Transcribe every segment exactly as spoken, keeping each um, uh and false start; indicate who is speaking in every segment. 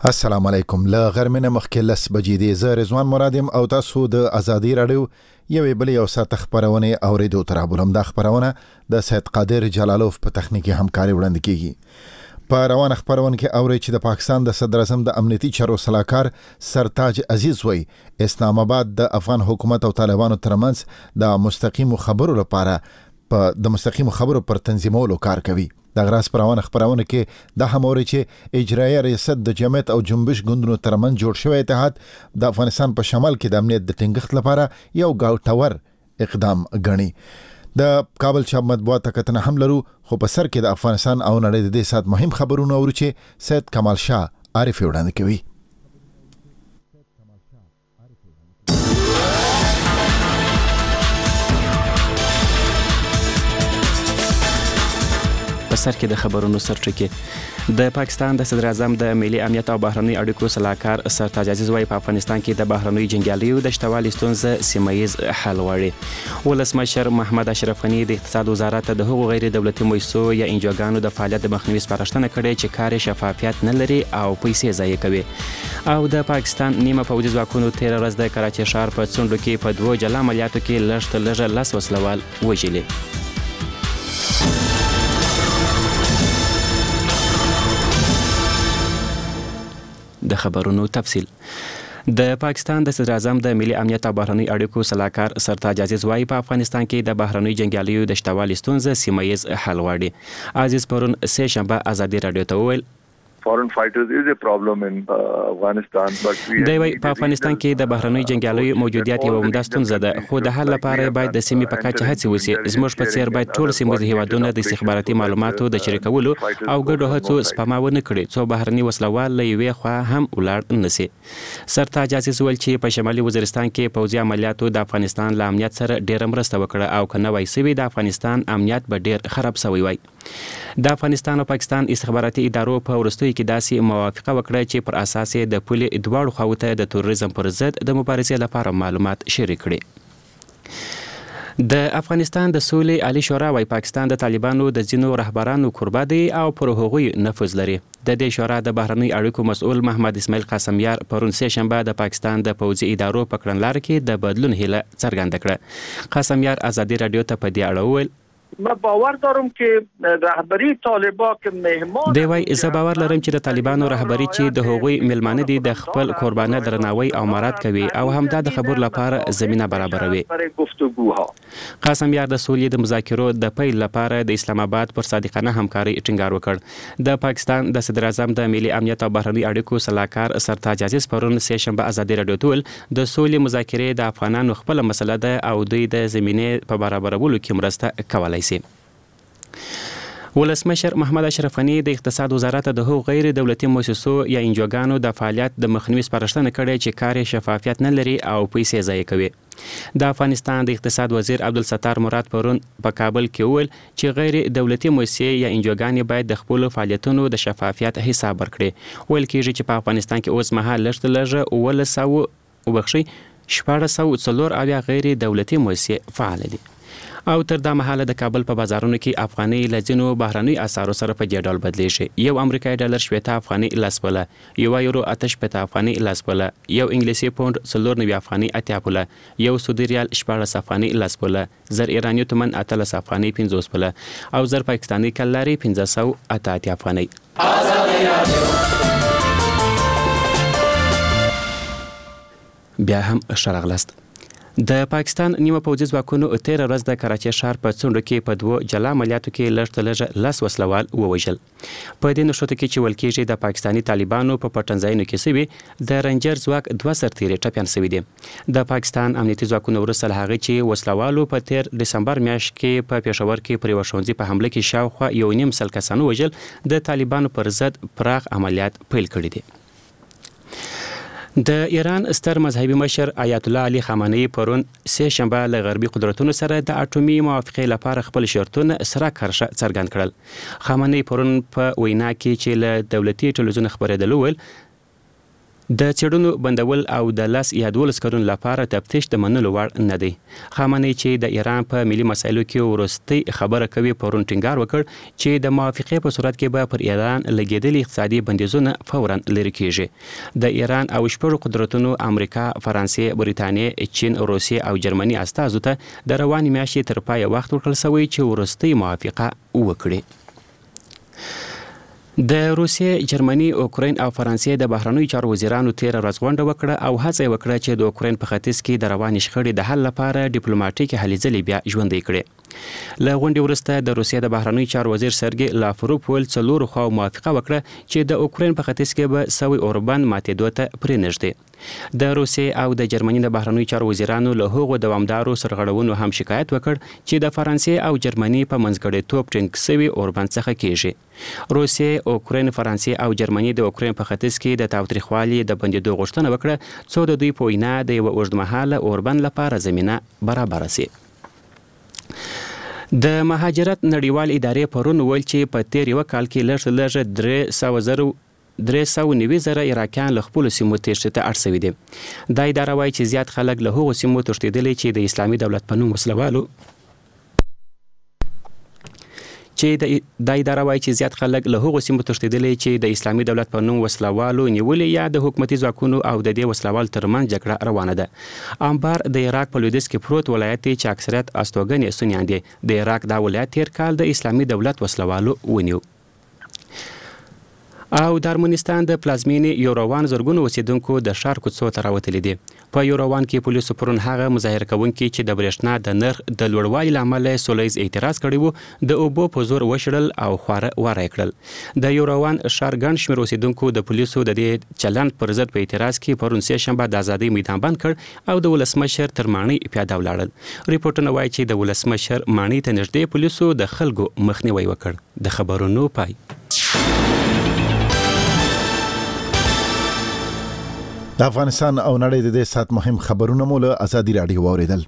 Speaker 1: السلام علیکم. له غرمې نه مخکې لس بجې دي. زه رضوان مراد یم او تاسو د ازادي راډیو یوې بلې یو ساعت خپرونې اورېدو ته رابولم. دا خپرونه د سید قادر جلالوف په تخنیکي همکاري وړاندې کیږي. په روانه خپرونه کې اورئ چې د پاکستان د صدر اعظم د امنیتي چارو سلاکار سرتاج عزیز وایي اسلام آباد د افغان حکومت او طالبانو ترمنځ د مستقیمو خبرو لپاره په د مستقیمو خبرو پر تنظیمولو کار کوي. د غراس پروانه خبرونه کې د هموري چې اجرایي ریاست د جمعیت او جنبش ګوندونو ترمن جوړ شوی اتحاد د افغانستان په شمال کې د امنیت د ټینګښت لپاره یو ګاوټور اقدام غني. د کابل شاه مطبوعات کتنه هم لرو، خو په سر کې د افغانستان او نړۍ د دې سات مهم خبرونه اورو چې سید کمال شاه عارف وړاندې کوي.
Speaker 2: په سر کې د خبرونو سرټکی د پاکستان د صدر اعظم د ملي امنیت او بهرنی اړیکو سلاکار سرتاج عزیز وايي په افغانستان کې د بهرنی جنګیالیو د شتوالي ستونزې سیمایز حل غواړي. ولسمشر محمد اشرف غني د اقتصاد وزارت د حقوق غیر دولتي مؤسسو یا انجوګانو د فعالیت د مخنیوي سپارښتنه کړې چې کار شفافیت نه لري او پیسې ضایع کوي. او د پاکستان نیمه پوځي ځواکونو تیر ورځ د کراچي ښار په څنډو کې په دوه جلا عملیاتو کې لږ تر لږه لس وسلوال وژلي. د خبرونو تفصیل. د پاکستان د صدر اعظم د ملي امنیت او بهرنی اړیکو سلاکار سرتاج عزیز وايي په افغانستان کې د بهرنی جنګیالیو د شتوالي ستونزې سیمایز حل غواړي. عزیز پرون سه شنبه ازادي راډیو ته وویل
Speaker 3: foreign fighters is a problem in uh, Afghanistan but we
Speaker 2: دی وايي په افغانستان کې د بهرنی جنګیالیو موجودیت یو عمده ستونزه ده، خو د حل لپاره باید د سیمې په کچه هڅې وشي. زموږ په څیر باید ټول سیمه هیوادونه د استخباراتي معلوماتو د شریکولو او ګډو هڅو سپما ونه کړي څو بهرنی وسلوال له یوې خوا هم ولاړ نشي. سرتاج عزیز ویل چې په شمالي وزیرستان کې پوځي عملیاتو د افغانستان له امنیت سره ډیره مرسته وکړه او که نه وای سوي د افغانستان امنیت به ډیر خراب شوی وای. د افغانستان او پاکستان استخباراتي ادارو په وروستیو کې داسې موافقه وکړه چې پر اساس د پولې دواړو خواو ته د تروریزم پر ضد د مبارزې لپاره معلومات شریک کړي. د افغانستان د سولې عالی شورا وايي پاکستان د طالبانو د ځینو رهبرانو کوربه دی او پر هغوی نفوذ لري. د دې شورا د بهرنی اړیکو مسؤل محمد اسماعیل قاسمیار پرون سه شنبه د پاکستان د پوځي ادارو په کړنلاره کې د بدلون هیله څرګنده کړه. قاسمیار ازادي راډیو ته په دې اړه وویل
Speaker 4: ما باور دارم که رهبری طالبان که مهمان
Speaker 2: دی وايي زه باور لرم چې د طالبانو رهبری چې د هغوی ملمانه دي د خپل قربانه درناوی او مراد کوي او همدا د خبرو لپاره زمينه برابروي. قاسمیار د سولې د مذاکرو د پیل لپاره د اسلام آباد پر صادقانه همکاري ټینګار وکړ. د پاکستان د صدر اعظم د ملي امنیت او بهرنی اړیکو سلاکار سرتاج عزیز پرون سه شنبه ازادي راډیو ته ویل د سولې مذاکرې د افغانانو خپل مسله ده او دوی د زمينه په برابرولو کې مرسته کولای شي. ولسمشر محمد اشرف غني د اقتصاد وزارت د حقوق غیر دولتي مؤسسو یا انجوګانو د فعالیت د مخنیوي سپارښتنه کړې چې کار شفافیت نه لري او پیسې ضایع کوي. د افغانستان د اقتصاد وزیر عبدالستار مراد پرون په کابل کې وویل چې غیر دولتي مؤسسې یا انجوګانې باید د خپل فعالیتونو د شفافیت حساب ورکړي. ویل کېږي چې په افغانستان کې اوس مهال لږ تر لږه اوولس سوه وبخښئ شپاړس سوه څلور اویا غیر دولتي مؤسسې فعال دي. او تر دا مهاله د کابل په بازارونو کې افغاني له ځینو بهرني اسعارو سره په دې ډول بدلیږي. یو امریکایي ډالر شپېته افغاني لاس پوله، یو یورو اته شپېته افغاني لاس پوله، یو انګلیسي پوند څلور نوي افغاني اتیا پوله، یو سعودي ریال شپاړس افغاني لاس پوله، زر ایراني تومن اتلس افغاني پنځوس پوله او زر پاکستاني کلاري پنځه سوه اته اتیا افغاني. بیا هم ښه راغلاست. د پاکستان نیمه پوځي ځواکونو تیر ورځ د کراچي ښار په څنډو کې په دوه جلا عملیاتو کې لږ تر لږه لس وسلوال ووژل. په دې نښتو کې چې ویل کېږي د پاکستاني طالبانو په پټنځایونو کې سوي د رنجر ځواک دوه سرتیري ټپیان سوي دي. د پاکستان امنیتي ځواکونو وروسته له هغې چې وسلوالو په تیر ډسمبر میاشت کې په پېښور کې پر یوه ښوونځي په حمله کې شاوخوا یو نیم سل کسان ووژل، د طالبانو پر ضد پراخ عملیات پیل کړي دي. د ایران ستر مذهبي مشر آیت الله علي خامنه‌ای پرون سه شنبه له غربي قدرتونو سره د اټومي موافقې لپاره خپل شرطونه سره کرښه څرګند کړل. خامنه‌ای پرون په وینا کې چې له دولتي ټلویزیون خبرېدلو ویل د چېړنو بندول او د لاس یا دولس کلونو لپاره تفتیش د منلو وړ نه دی. خامنه‌ای چې د ایران په ملي مسایلو کې ورستۍ خبره کوي پرون ټینګار وکړ چې د موافقې په صورت کې به پر ایران لګېدلي اقتصادي بندیزونه فوراً لرې کیږي. د ایران او شپږو قدرتونو امریکا، فرانسې، بریتانیې، چین، روسیې او جرمني استازو ته د روانې میاشتې تر پایه وخت ورکړل شوی چې وروستۍ موافقه وکړي. د روسیې، جرمني، اوکراین او فرانسې د بهرنیو چارو وزیرانو تېره ورځ غونډه وکړه او هڅه یې وکړه چې د اوکراین په ختیځ کې د روانې شخړې د حل لپاره ډیپلوماټیکې هلې ځلې بیا ژوندۍ کړي. له غونډې وروسته د روسیې د بهرنیو چارو وزیر سرګي لاوروف ویل څلورو خواو موافقه وکړه چې د اوکراین په ختیځ کې به سوي اوربند ماتېدو ته پرېنږدي. د روسیې او د جرمني د بهرنیو چارو وزیرانو له هغو دوامدارو سرغړونو هم شکایت وکړ چې د فرانسې او جرمني په منځګړیتوب ټینګ سوي اوربند څخه کیږي. روسیې، اوکراین، فرانسې او جرمني د اوکراین په ختیځ کې د تاوتریخوالي د بندېدو غوښتنه وکړه څو د دوی په وینا د یو اوږدمهاله اوربند لپاره زمینه برابره شي. د مهاجرت نړیوال ادارې پرون ویل چې په تیر یو کال کې لږ لږ درې سوه زره درې سوه نوي زره عراقیان له خپلو سیمو تېښتې ته اړ شوي دي. دا اداره وایي چې زیات خلک له هغو سیمو تښتېدلي چې د اسلامي دولت په نوم وسلوالو چې د دا اداره وایي چې زیات خلک له هغو سیمو تښتېدلي چې د اسلامي دولت په نوم وسلوالو نیولې یا د حکومتي ځواکونو او د دې وسلوالو ترمنځ جګړه روانه ده. امبار د عراق په لویدیځ کې پروت ولایت دی چې اکثریت استوګنې سنیان دي. د عراق دا ولایت تیر کال د اسلامي دولت وسلوالو ونیو. او د ارمنستان د پلازمینې یوروان زرګونو اوسیدونکو د ښار کوڅو ته راوتلي دي. په یوروان کې پولیسو پرون هغه مظاهره کوونکي چې د برېښنا د نرخ د لوړوالي له امله سوله ییز اعتراض کړی وو د اوبو په زور وشړل او خواره واره یې کړل. د یوروان ښار ګڼ شمېر اوسیدونکو د پولیسو د دې چلند پر ضد په اعتراض کې پرون سه شنبه د ازادۍ میدان بند کړ او د ولسمشر تر ماڼۍ پیاده ولاړل. ریپورټونه وایي چې د ولسمشر ماڼۍ ته نږدې پولیسو د خلکو مخنیوی وکړ. د خبرونو پای.
Speaker 1: د افغانستان او نړۍ د دې سات مهم خبرونه مو له ازادي راډیو واوریدل.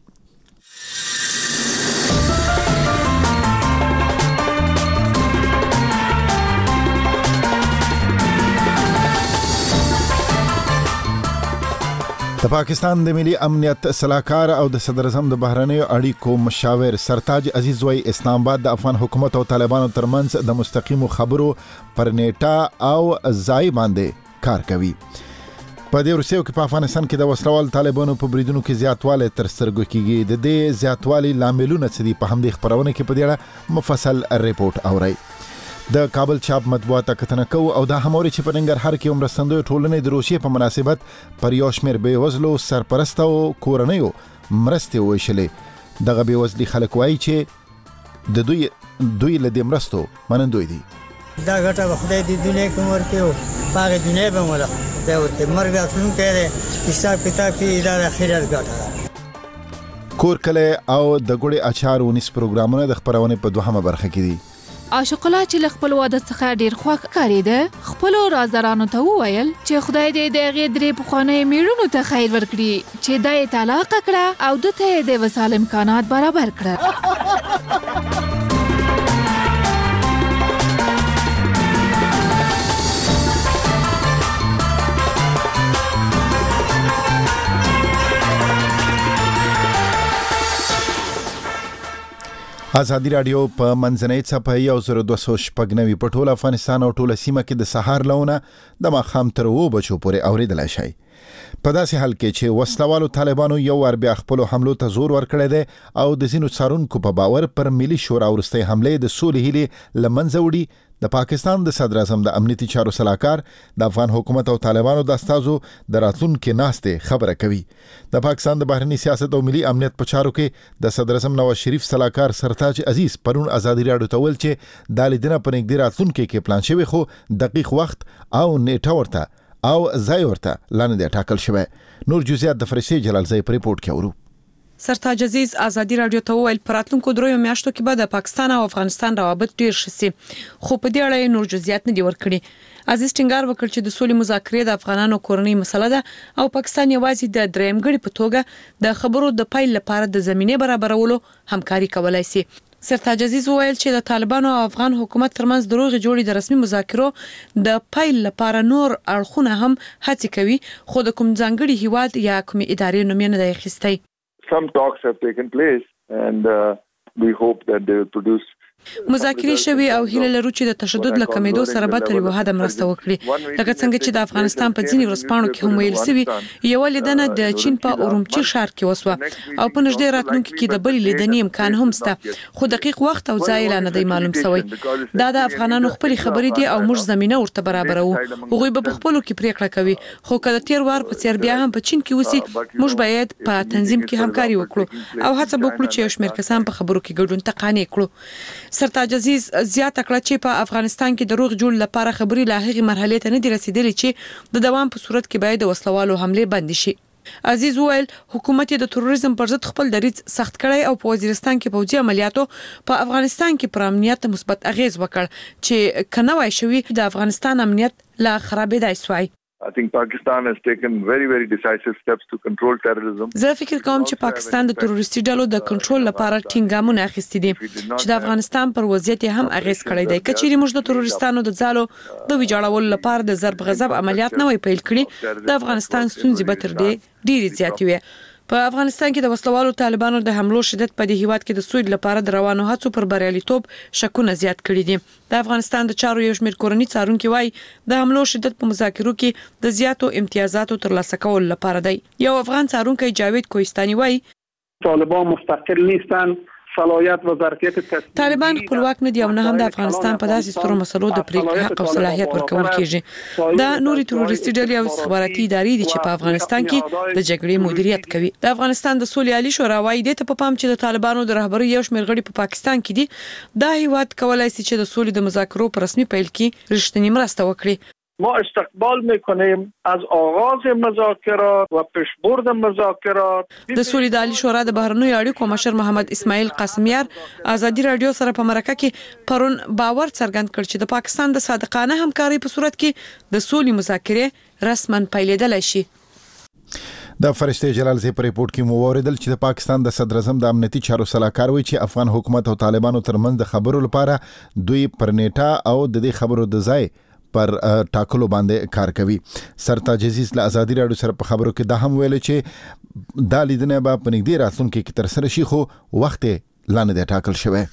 Speaker 1: د پاکستان د ملي امنیت صلاحکار او د صدر اعظم د بهرنیو اړیکو مشاور سرتاج عزیز وای اسلام آباد د افغان حکومت او طالبانو ترمنځ د مستقیمو خبرو پر نیټه او ځای باندې کار کوي. په دې ورسېو کې په افغانستان کې د وسلوال طالبانو په بریدونو کې زیاتوالی تر سترګو کېږي. د دې زیاتوالي لاملونه څه دي؟ په همدې خپرونه کې په دې اړه مفصل ریپورت اورئ. د کابل چاپ مطبوعات کتنه کوو او دا هموري چې په ننګرهار کې مرستندوی ټولنې د روسیې په مناسبت پر یو شمېر بېوزلو سرپرسته او کورنیو مرستې وویشلې. دغه بېوزلي خلک وایي چې د دوی دوی له دې مرستو منندوی دي.
Speaker 5: دا ګټه به خدای دې دنیا کې ورکړي او په هغې دنیا به مو دا ورته مرګ راتلونکی دی. حساب کتاب کې دا د اخرت ګټه ده.
Speaker 1: کور کلی او د ګوړې اچار ونیس پروګرامونه د خپرونې په دوهمه برخه کې دي.
Speaker 6: عاشق الله چې له خپل واده څخه ډیر خوښ ښکارېده خپلو رازدارانو ته وویل چې خدای دې د هغې درې پخوانیو میړونو ته خیر ورکړي چې دا یې طلاقه کړه او ده ته یې د وصال امکانات برابر کړه. ازادي راډیو په منځنۍ څپه یو زر دوه سوه شپږ نوي په ټول افغانستان او ټوله سیمه کې د سهار لونه د ماښام تر اوو بجو پورې اوریدلای شئ. په داسې حال کې چې وسلوالو طالبانو یو وار بیا خپلو حملو ته زور ورکړی دی او د ځینو څارونکو په باور پر ملي شورا وروستۍ حملې د سولې هیلې له منځه وړي. د پاکستان د صدر اعظم د امنیتي چارو صلاحکار د افغان حکومت او طالبانو د استازو د راتلونکي ناستې خبره کوي. د پاکستان د بهرني سیاست او ملي امنیت په چارو کې د صدر اعظم نواز شریف صلاحکار سرتاج عزیز پرون ازادي راډیو ته ویل چې دا لیدنه په نږدې راتلونکي کې پلان شوی خو دقیق وخت او نیټه ورته او ځای ورته لا نه دی ټاکل شوی. نور جزئیات د فرشتي جلال زئی په ریپورت کې اورو.
Speaker 7: سرتاج عزیز ازادي راډیو ته ویل پراتلونکو دریو میاشتو کې به د پاکستان او افغانستان روابط ډیر شي خو په دې اړه نور جزئیات نه دي ورکړي. عزیز ټینګار وکړ چې د سولې مذاکرې د افغانانو کورنۍ مسله ده او پاکستان یوازې د دریم غړي په توګه د خبرو د پایل لپاره د زمینه برابرولو همکاري کولای شي. سرتاج عزیز وویل چې د طالبانو او افغان حکومت ترمنځ د روغې جوړې د رسمي مذاکرو د پیل لپاره نور اړخونه هم هڅې کوي خو د کوم ځانګړي هیواد یا کوم ادارې نوم نه دی اخیستی.
Speaker 3: Some talks have taken place and uh, we hope that they will produce
Speaker 7: مذاکرې شوي او هیله لرو چې د تشدد له کمیدو سره به تر یوه حده مرسته وکړي. لکه څنګه چې د افغانستان په ځینې ورځپاڼو کې هم ویل شوي یوه لیدنه د چین په اورمچي ښار کې وسوه او په نږدې راتلونکي کې د بلې لیدنې امکان هم شته خو دقیق وخت او ځای لا نه دی معلوم شوی. دا د افغانانو خپل خبرې دي او موږ زمينه ورته برابرو. هغوی به په خپلو کې پریکړه کوي خو کله تیر وار په څیر بیا هم په چین کې وسی موږ باید په تنظیم کې همکاري وکړو او هڅه وکړو چې یو شمېر کسان په خبرو کې ګډون ته قانع کړو. سرتاج عزیز زیاته کړه چې په افغانستان کې د روغ جوړ لپاره خبري لا هغه مرحله ته نه دي رسیدلې چې د دوام په صورت کې باید د وسلوالو حمله بند شي. عزیز وویل حکومت د تروریزم پر ضد خپل دریځ سخت کړی او په وزیرستان کې پوځي عملیاتو په افغانستان کې پر امنیت مثبت اغیز وکړ چې کنه وای شوی د افغانستان امنیت لا خرابېدای سوی.
Speaker 3: I think Pakistan has taken very very decisive steps to control terrorism.
Speaker 7: زه فکر کوم چې پاکستان د تروریستي ډلو د کنټرول لپاره ټینګامونه اخیستي دي چې د افغانستان پر وضعیت هم اغیز کړی دی. کچېری موږ د تروریستانو د ځالو د ویجاړولو لپاره د ضرب غضب عملیات نه وای پیل کړی د افغانستان ستونزې به تر دې ډېرې زیاتې وي. په افغانستان کې د وسلوالو طالبانو د حملو شدت په دې هیواد کې د سود لپاره د روانو هڅو پر بریالیتوب شکونه زیات کړي دي. د افغانستان د چارو یو شمېر کورنۍ څارونکي وایي د حملو شدت په مذاکرو کې د زیاتو امتیازاتو ترلاسه کول لپاره دی. یو افغان څارونکی جاوید کوهستاني وایي
Speaker 8: طالبان مستقل نیستن صلاحیت و ظرفیت تصمیم
Speaker 7: طالبان خپلواک نه دی او نه هم د افغانستان په داسې سترو مسلو د پریکړې حق او صلاحیت ورکول کیږي. دا نوري تروریستي ډلې او استخباراتي ادارې دي چې په افغانستان کې د جګړې مدیریت کوي. د افغانستان د سولې عالی شورا وايي د په پام چې د طالبانو د رهبرۍ یو شمېر غړي په پاکستان کې دي دا هیواد کولای شي چې د سولې د مذاکرو په رسمي پیل کې رښتینی مرسته وکړي.
Speaker 4: ما استقبال میکنیم از آغاز مذاکرات و پیشبرد مذاکرات.
Speaker 7: د سولې د عالی شورا د بهرنیو اړیکو مشر محمد اسماعیل قاسمیار ازادي رادیو سره په مرکه کې پرون باور څرګند کړ چې د پاکستان د صادقانه همکارۍ په صورت کې د سولې مذاکرې رسماً پیلېدلی شي.
Speaker 1: د فرشته جلال زی په ریپورت کې مو اوریدل چې د پاکستان د صدر اعظم د امنیتي چارو سلاکار وی چې افغان حکومت او طالبانو ترمنځ د خبرو لپاره دوی پر نیټه او د دې خبرو د ځای پر ټاکلو باندې کار کوي. سرتاج عزیز له ازادي رادیو سره په خبرو کې دا هم ویل چې دا لیدنه به په نږدې راتلونکي کې تر سره شي خو وخت لا نه دی ټاکل شوی.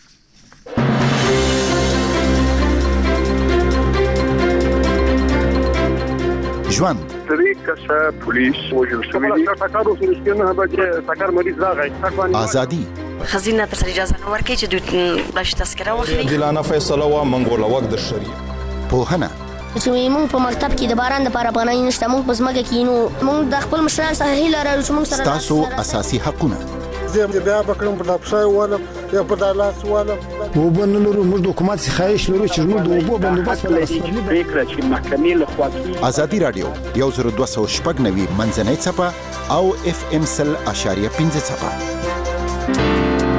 Speaker 1: ژوند
Speaker 3: طریقه پولیس وجل شوی دی
Speaker 8: تکارو سرشتنه به تکار مریض راغی
Speaker 1: ازادي
Speaker 9: خزینه تر اجازه نه ورکړي چې دوی باش تذکره واخلي.
Speaker 10: دلانه فیصله وا منګول وخت د شریعت
Speaker 1: پوهنه
Speaker 11: چې موږ په مکتب کې د باران لپاره پناه نشته موږ په ځمکه کې نو موږ د خپل مشران سره هیله لرو چې موږ سره
Speaker 1: تاسو اساسي حقونه
Speaker 12: زه بیا بکړم په دپښای والا یا په دالاس والا
Speaker 13: وبنلرو موږ د حکومت څخه خواهش لرو چې موږ د اوبو بندوبست
Speaker 8: ولرو فکر چې محکمې له خوا کې
Speaker 1: ازادي رادیو یو زر دوه سوه شپږ نوي منځنۍ څپه او اف ام سل اشاریه پنځه څپه.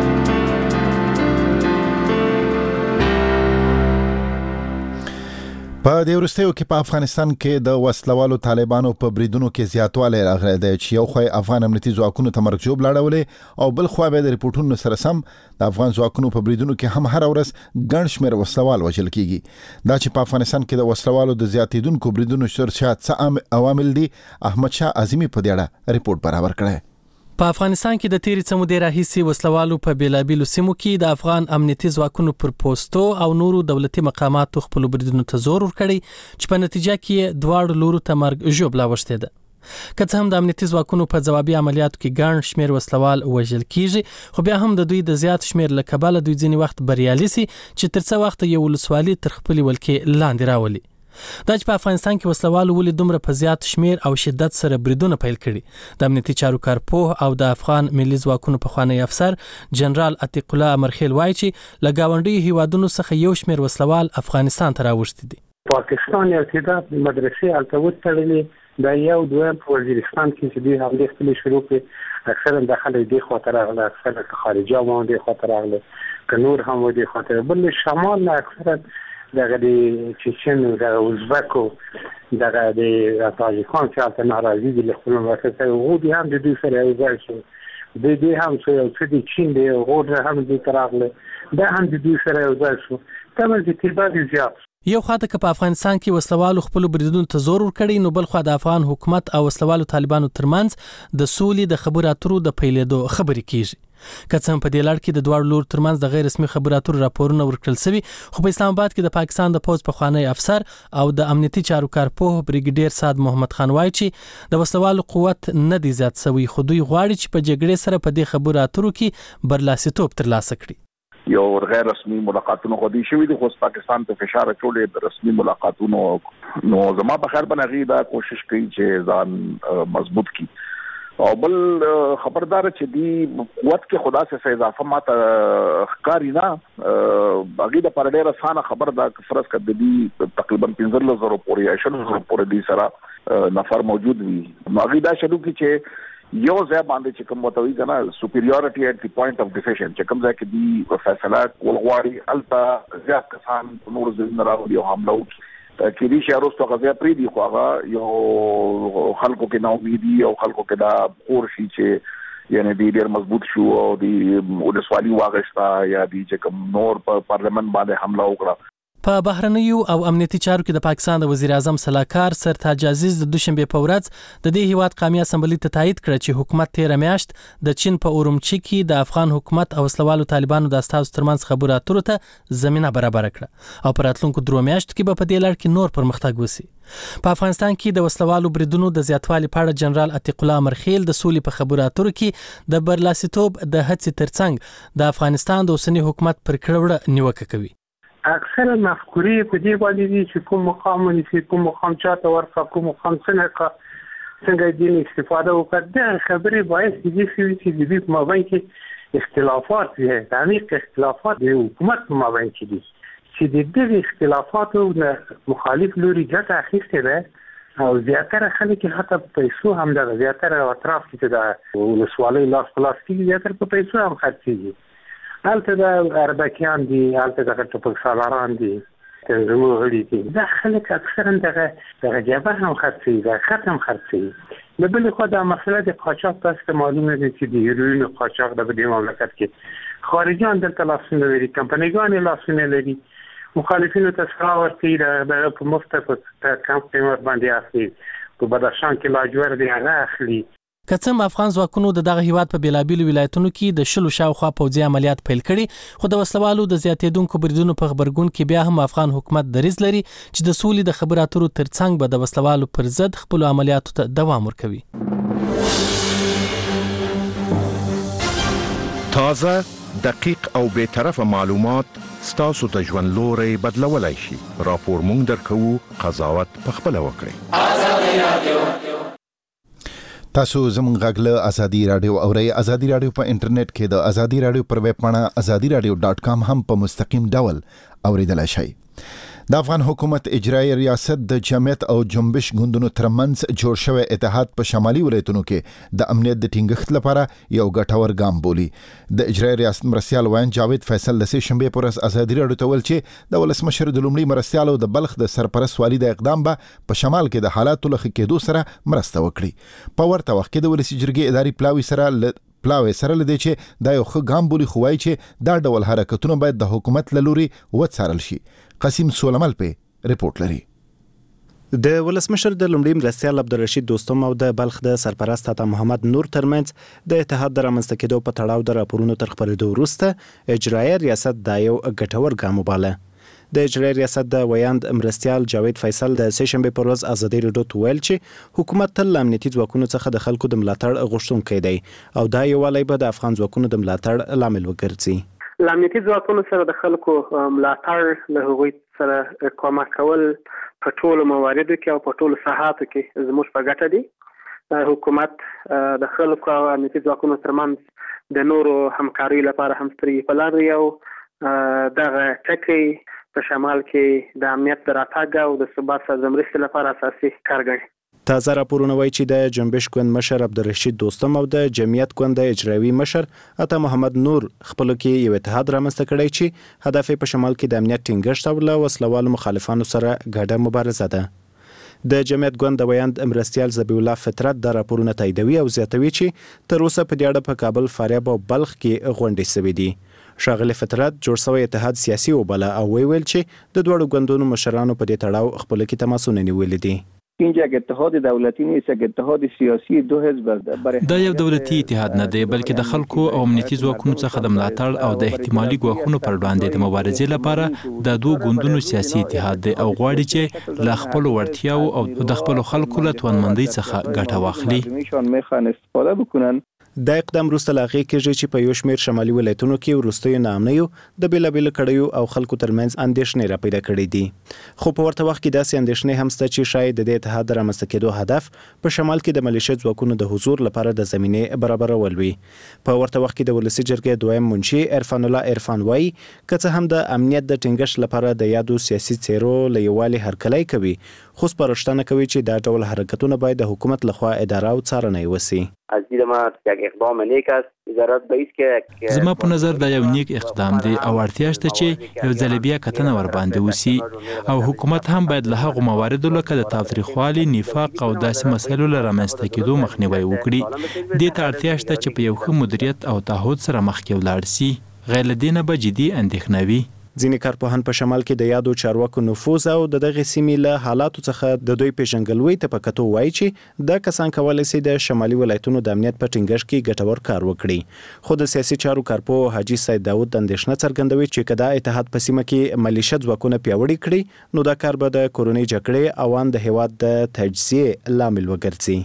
Speaker 1: په دې وروستیو کې په افغانستان کې د وسلوالو طالبانو په بریدونو کې زیاتوالی راغلی دی چې یو خو افغان امنیتي ځواکونو ته مرګ لاړولې او بل خو به د ریپورتونو سره سم د افغان ځواکونو په بریدونو کې هم هر ورځ ګڼ شمېر وسلوال وژل کیږي. دا چې په افغانستان کې د وسلوالو د زیاتېدونکو بریدونو شرشا څه عوامل دي احمد شاه اعظمي په دې اړه ریپورت برابر کړی.
Speaker 14: په افغانستان کې د تیرې څه مودې راهیسې وسلوالو په بیلابیلو سیمو کې د افغان امنیتي ځواکونو پر پوسټو او نورو دولتي مقاماتو خپل بریدونو ته زور ورکړی چې په نتیجه کې دواړو لورو ته مرګ ژوبله اوښتې ده. که څه هم د امنیتي ځواکونو په ځوابي عملیاتو کې ګڼ شمېر وسلوال وژل کیږي خو بیا هم د دوی د زیات شمېر له کبله دوی ځینې وخت بریالي سي چې تر څه وخته یو ولسوالي تر خپلې ولکې لاندې راولي. دا چې په افغانستان کې وسلوالو ولې دومره په زیات شمېر او شدت سره بریدونه پیل کړي د امنیتي چارو کارپوه او د افغان ملي ځواکونو پخوانی افسر جنرال عتیق الله امرخیل وایي چې له ګاونډیو هیوادونو څخه یو شمېر وسلوال افغانستان ته راوښتي دي.
Speaker 8: پاکستان یو تعداد مدرسې هلته وتړلې دا یو دویم په وزیرستان کې چې دوی حملې خپلې شروع کړې اکثرا د خلک دې خواته راغله اکثرا که خارجه هم دې خواته راغله که نور هم دې خواته بل شمال نه اکثرا دغه د چچن او د ازبکو دغه د تاجکان چې هلته ناراضي دي له خپل مملکت څخه هغوی هم د دوی سره یو ځای شو د دې هم څه یو څه د چین دی هغوی هم دې ته راغله دا هم د دوی سره یو ځای شو تمه چې ارتباط زیات
Speaker 14: یو خاطر که په افغانستان کې وسلوالو خپل بریدونو ته زور ورکړي نو بل خو د افغان حکومت او وسلوالو طالبانو ترمنځ د سولې د خبرو اترو د پیلېدو خبرې کیږي. که څه هم په دې لړ کې د دوه لور ترمنځ د غیر رسمي خبرو اترو راپورونه ورکړل شوي خو په اسلام آباد کې د پاکستان د پوز پخوانی افسر او د امنیتي چارو کارپوه بریګیډیر سعد محمد خان وایي چې د وسلوالو قوت نه دی زیات شوی خو دوی غواړي چې په جګړې سره په دې خبرو اترو کې برلاسیتوب ترلاسه کړي.
Speaker 15: یو غیر رسمي ملاقاتونو غوډي شوی دي خو پاکستان ته فشار چولې د رسمي ملاقاتونو نو زما په خیر بنغي دا کوشش کوي چې ځان مضبوط کړي او بل خبردار چې دی قوت کې خدا سے اضافه ماته ښکاری نه باقي د پرډیر اسانه خبر دا فرض کړ دی تقریبا پنځه زره پورې شنو زره پورې دی سره نفر موجود وي باقي دا شلو کې چې یو ځای باندې چې کوم وتوي کنه سپیریورټي ایٹ دی پوینټ اف ډیفیشن چې کوم ځای کې دی فیصله ولغواړي الته زیات کسان نور زین راوړي او حمله وکړي کې دي شهرو څخه غزا پری دی خو هغه یو خلکو کې نو امیدي او خلکو کې دا اور شي چې یعنی دی ډیر مضبوط شو او دی ولسوالي واغښتا یا دی چې کوم نور په پارلیمنت باندې حمله وکړه.
Speaker 14: په بهرنیو او امنیتي چارو کې د پاکستان د وزیر اعظم سلاکار سرتاج عزیز د دوشنبه په ورځ د دې هیواد قومي اسمبلی ته تایید کړ چې حکومت تیر میاشت د چین په اورمچي کې د افغان حکومت او وسلوالو طالبانو د استازو ترمنځ خبرو اترو ته زمينه برابر کړه او پر راتلونکو درو میاشتو کې به په دې لړ کې نور پرمختګ وسی. په افغانستان کې د وسلوالو بریدونو د زیاتوالي په اړه جنرال عتیق الله مرخیل د سولې په خبرو اترو کې د برلاسیتوب د هڅې ترڅنګ د افغانستان د اوسنی حکومت پر کړوړه نیوکه کوي.
Speaker 8: اکثر مفکورې په دې باندې دي چې کوم مقام ونیسي کوم مقام چاته ورکړه کوم مقام څنګه څنګه دین استفاده وکړه د خبرې باید دې شي چې د دې په مابین کې اختلافات دي عمیق اختلافات د حکومت په مابین کې دي چې د دې اختلافاتو د مخالف لوري ګټه اخیستې ده او زیاتره خلک حتی پیسو هم د زیاتره اطراف کې د ولسوالۍ لاس پلاس کې زیاتره په پیسو هم خرڅېږي. هلته د اربکیان دي هلته د ټوپک سالاران دي تنظیمو غړي دي دا خلک اکثرا دغه دغه جبهه هم خرڅي دا ختم خرڅي د بل خو د مسله د قاچاق تاسو معلومه دي چې د هیروین قاچاق د دې مملکت کې خارجيان دلته لاسونه لري کمپنیګان لاسونه لري مخالفینو ته سره ورتي د په مفته په کمپ کې باندې اخلي په بدخشان کې لاجور دی هغه اخلي.
Speaker 14: کڅم افغان ځواکونو د دغه هیواد په بیلابیلو ولایتونو کې د شلو شاوخوا پوځي عملیات پیل کړي خو د وسلوالو د زیاتېدونکو بریدونو په خبرګون کې بیا هم افغان حکومت دریځ لري چې د سولې د خبرو اترو ترڅنګ به د وسلوالو پر ضد خپل عملیاتو ته دوام ورکوي.
Speaker 16: تازه دقیق او به طرفه معلومات ستاسو ته ژوند لوري بدلولای شي. راپور مونږ درکو قضاوت په خپل وکړئ. ازادي رادیو
Speaker 1: تاسو زموږ غږ له ازادي رادیو اورئ. ازادي رادیو په انټرنیټ کې د ازادي رادیو پر ویب پاڼه ازادي رادیو ډاټ کام هم په مستقیم ډول اوریدلای شئ. د افغان حکومت اجرایی ریاست د جمعیت او جنبش ګوندونو ترمنځ جوړ شوی اتحاد په شمالي ولایتونو کې د امنیت د ټینګښت لپاره یو ګټور ګام بولی. د اجرایی ریاست مرستیال وین جاوید فیصل د سې شنبه پر ورځ ازادي رادیو ته ویل چې د ولسمشر د لومړي مرستیالو د بلخ د سرپرست والي د اقدام به په شمال کې د حالاتو له ښه کېدو سره مرسته وکړي. په ورته وخت کې د ولسی جرګې اداري پلاوي سره پلاوی سره لدی چې دا یو ښه ګام بولی خوای چې دا ډول حرکتونه باید د حکومت له لوري وڅارل شي. قاسم سولمل په ریپورت لري.
Speaker 17: د ولسمشر د لومړي مرستیال عبدالرشید دوستم او د بلخ د سرپرست عطا محمد نور ترمنځ د اتحاد د رامنځته کېدو په تړاو د راپورونو تر خپرېدو وروسته اجرایي ریاست دا یو ګټور ګام وباله. د اجرایي ریاست د ویاند مرستیال جاوید فیصل د سې شنبه پر ورځ ازادي رادیو ته ویل چې حکومت تل امنیتي ځواکونو څخه د خلکو د ملاتړ غوښتونکی دی او دا یووالی به د افغان ځواکونو د ملاتړ لامل وګرځي.
Speaker 18: امنیتي ځواکونو سره د خلکو ملاتړ له هغوی سره کومک کول په ټولو مواردو کې او په ټولو ساحاتو کې زموږ په ګټه دي. حکومت د خلکو او امنیتي ځواکونو ترمنځ د نورو همکارۍ لپاره هم سترګې په لار دی او دغه ټکي په شمال کې د امنیت د راتګ او د ثبات سره مرستې لپاره اساسي کار کوي.
Speaker 17: تازه راپورونه وایي چې د جنبش ګوند مشر عبدالرشید دوستم او د جمعیت ګوند اجرایي مشر عطا محمد نور خپل کې یو اتحاد رامنځته کړی چې هدف په شمال کې د امنیت ټینګښت او له وسلوالو مخالفانو سره ګډه مبارزه ده. د جمعیت ګوند ویاند مرستیال ذبیح الله فطرت د راپورونه تاییدوي او زیاتوي چې تر اوسه په دې اړه په کابل، فاریاب او بلخ کې غونډې شوې دي. ښاغلي فطرت جوړ شوی اتحاد سیاسي وبله او ویل چې د دوړو ګوندونو مشرانو په دې تړاو خپل کې تماسونه نیولې دي.
Speaker 19: اینجا یک اتحاد دولتی نیست، یک اتحاد سیاسی دو حزب است.
Speaker 20: دا یو دولتي اتحاد نه دی بلکې د خلکو او امنیتي ځواکونو څخه د ملاتړ او د احتمالي ګواښونو پر وړاندې د مبارزې لپاره د دوه ګوندونو سیاسي اتحاد دی او غواړي چې له خپل وړتیاو او د خپل خلکو له توانمندۍ څخه ګټه واخلي.
Speaker 19: میخوان استفاده بکنن.
Speaker 17: دا اقدام وروسته له هغې کېږي چې په یو شمېر شمالي ولایتونو کې وروستیو ناامنیو د بېلابېلو کړیو او خلکو ترمنځ اندېښنې راپیدا کړي دي. خو په ورته وخت کې داسې اندېښنې هم شته چې شاید د دې اتحاد د رامنځته کېدو هدف په شمال کې د ملیشه ځواکونو د حضور لپاره د زمینې برابرول وي. په ورته وخت کې د ولسي جرګې دویم منشي عرفان الله عرفان وایي که څه هم د امنیت د ټینګښت لپاره د یادو سیاسي څېرو له یووالي هرکلی کوي، خو سپارښتنه کوي چې دا ډول حرکتونه باید د حکومت لخوا اداره او څارنه وشي.
Speaker 21: از دید ما یک اقدام نیک است. وزارت به است که
Speaker 20: زما په نظر دا یو نیک اقدام دی او اړتیا شته چې یو ځل بیا کتنه ور باندې وسی او حکومت هم باید له هغو مواردو لکه د تاوتریخوالي، نفاق او داسې مسایلو له رامنځته کېدو مخنیوی وکړي. دې ته اړتیا شته چې په یو ښه مدیریت او تعهد سره مخکې ولاړ سي، غیر له دې نه به جدي اندېښنه وي.
Speaker 17: ځینې کارپوهان په شمال کې د یادو چارواکو نفوذ او د دغې سیمې له حالاتو څخه د دوی پیژنګلوۍ ته په کتو وایي چې دا کسان کولی شي د شمالي ولایتونو د امنیت په ټینګښت کې ګټور کار وکړي. خو د سیاسي چارو کارپوه حاجي سید داود اندېښنه څرګندوي چې که دا اتحاد په سیمه کې ملیشه ځواکونه پیاوړي کړي نو دا کار به د کورنۍ جګړې او ان د هیواد د تجزیې لامل وګرځي.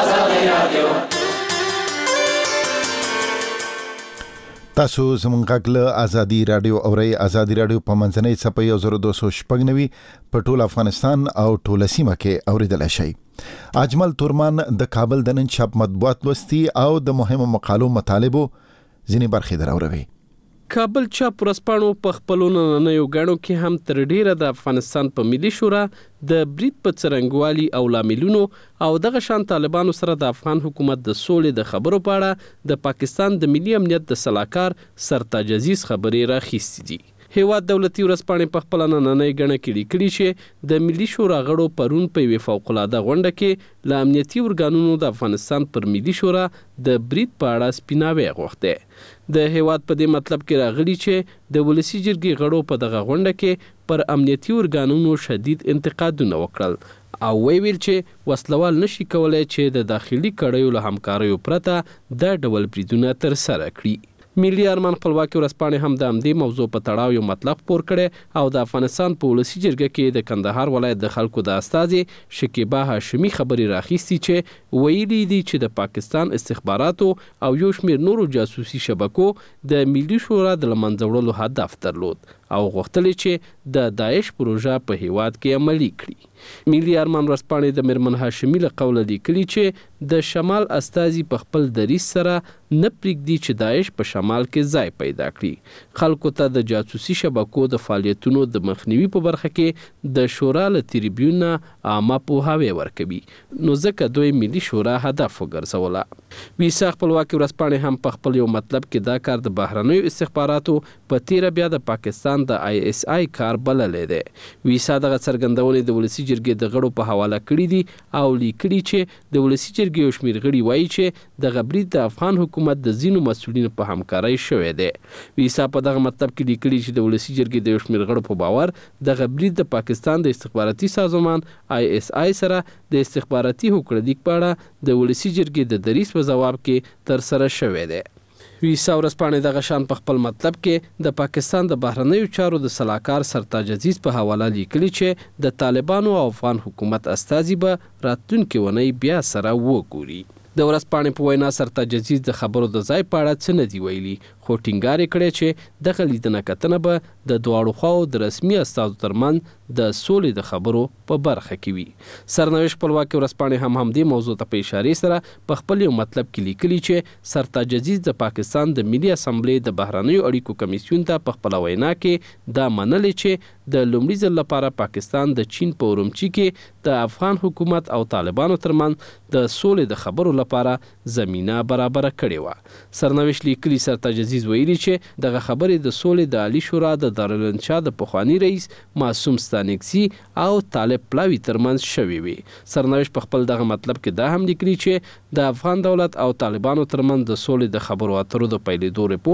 Speaker 1: تاسو زموږ غږ له ازادي رادیو اورئ. ازادي رادیو په منځنۍ څپه یو زر دوه سوه شپږ نوي په ټول افغانستان او ټوله سیمه کې اوریدلی شئ. اجمل تورمان د کابل د نن چاپ مطبوعات لوستي او د مهمو مقالو مطالبو ځینې برخې دراوروي.
Speaker 22: کابل چاپ ورځپاڼو په خپلو نننیو ګڼو کې هم تر ډیره د افغانستان په ملي شورا د برید په څرنګوالي او لاملونو او دغه شان طالبانو سره د افغان حکومت د سولې د خبرو په اړه د پاکستان د ملي امنیت د سلاکار سرتاج عزیز خبرې راخیستې دي. هیواد دولتي ورځپاڼې په خپل نننۍ ګڼه کې لیکلي چې د ملي شورا غړو پرون په یوې فوق‌العاده غونډه کې له امنیتي ارګانونو د افغانستان پر ملي شورا د برید په اړه سپیناوی غوښتی. د هیواد په دې مطلب کې راغلي چې د ولسي جرګې غړو په دغه غونډه کې پر امنیتي ارګانونو شدید انتقادونه وکړل او ویل چې وسلوال نشي کولای چې د داخلي کړیو له همکاریو پرته د ډول بریدونه تر سره کړي. ملي ارمان خپلواکي ورځپاڼې هم د همدې موضوع په تړاو یو مطلب خپور کړی او د افغانستان په ولسي جرګه کې د کندهار ولایت د خلکو د استازي شکیبا هاشمي خبرې راخیستي چې ویلي دي چې د پاکستان استخباراتو او یو شمېر نورو جاسوسي شبکو د ملي شورا د له منځه وړلو هدف درلود او غوښتل چې د داعش پروژه په هیواد کې عملي کړي. ملي ارمان ورځپاڼې د میرمن هاشمي له قوله لیکلي چې د شمال استازي په خپل دریځ سره نه پرېږدي چې داعش په شمال کې ځای پیدا کړي. خلکو ته د جاسوسي شبکو د فعالیتونو د مخنیوي په برخه کې د شورا له تریبیون نه عامه پوهاوی ورکوي، نو ځکه دوی ملي شورا هدف وګرځوله. ویسا خپلواکي ورځپاڼې هم په خپل یو مطلب کې دا کار د بهرنیو استخباراتو په تیره بیا د پاکستان د آی اس آی کار بللی دی. ویسا دغه څرګندونې د ولسي جرګې د غړو په حواله کړي دي او لیکلي چې د ولسي جرګې یو شمېر غړي وایي چې دغه برید د افغان حکومت د ځینو مسؤلینو په همکارۍ شوی دی. ویسا په دغه مطلب کې لیکلي چې د ولسي جرګې د یو شمېر غړو په باور دغه برید د پاکستان د استخباراتي سازمان آی اس آی سره د استخباراتي هوکړلیک په اړه د ولسي جرګې د دریځ په ځواب کې تر سره شوی دی. ویسا ورځپاڼې دغه شان په خپل مطلب کې د پاکستان د بهرنیو چارو د سلاکار سرتاج عزیز په حواله لیکلي چې د طالبانو او افغان حکومت استازي به راتلونکې اونۍ بیا سره وګوري. د ورځپاڼې په وینا سرتاج عزیز د خبرو د ځای په اړه څه نه دي ویلي، خو ټینګار یې کړی چې دغه لیدنه کتنه به د دواړو خواو د رسمي استازو ترمنځ د سولې د خبرو په برخه کې وي. سرنوشت خپلواکي ورځپاڼې هم همدې موضوع ته په اشارې سره په خپل یو مطلب کې لیکلي چې سرتاج عزیز د پاکستان د ملي اسمبلې د بهرنیو اړیکو کمیسیون ته په خپله وینا کې دا منلې چې د لومړي ځل لپاره پاکستان د چین په اورمچي کې د افغان حکومت او طالبانو ترمنځ د سولې د خبرو لپاره زمینه برابره کړې وه. سرنوشت لیکلي سرتاج عزیز ویلي چې دغه خبرې د سولې د عالی شورا د دارالانشا د پخواني رئیس معصوم ستانکزي او طالب پلاوي ترمنځ شوې وي. سرنوشت په خپل دغه مطلب کې دا هم لیکلي چې د افغان دولت او طالبانو ترمنځ د سولې د خبرو اترو د پیلېدو رپورټ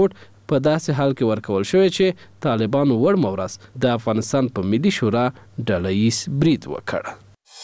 Speaker 22: په داسې حال کې ورکول شوی چې طالبانو وړ مورس د افغانستان په ملي شورا ډله‌ییز برید وکړ.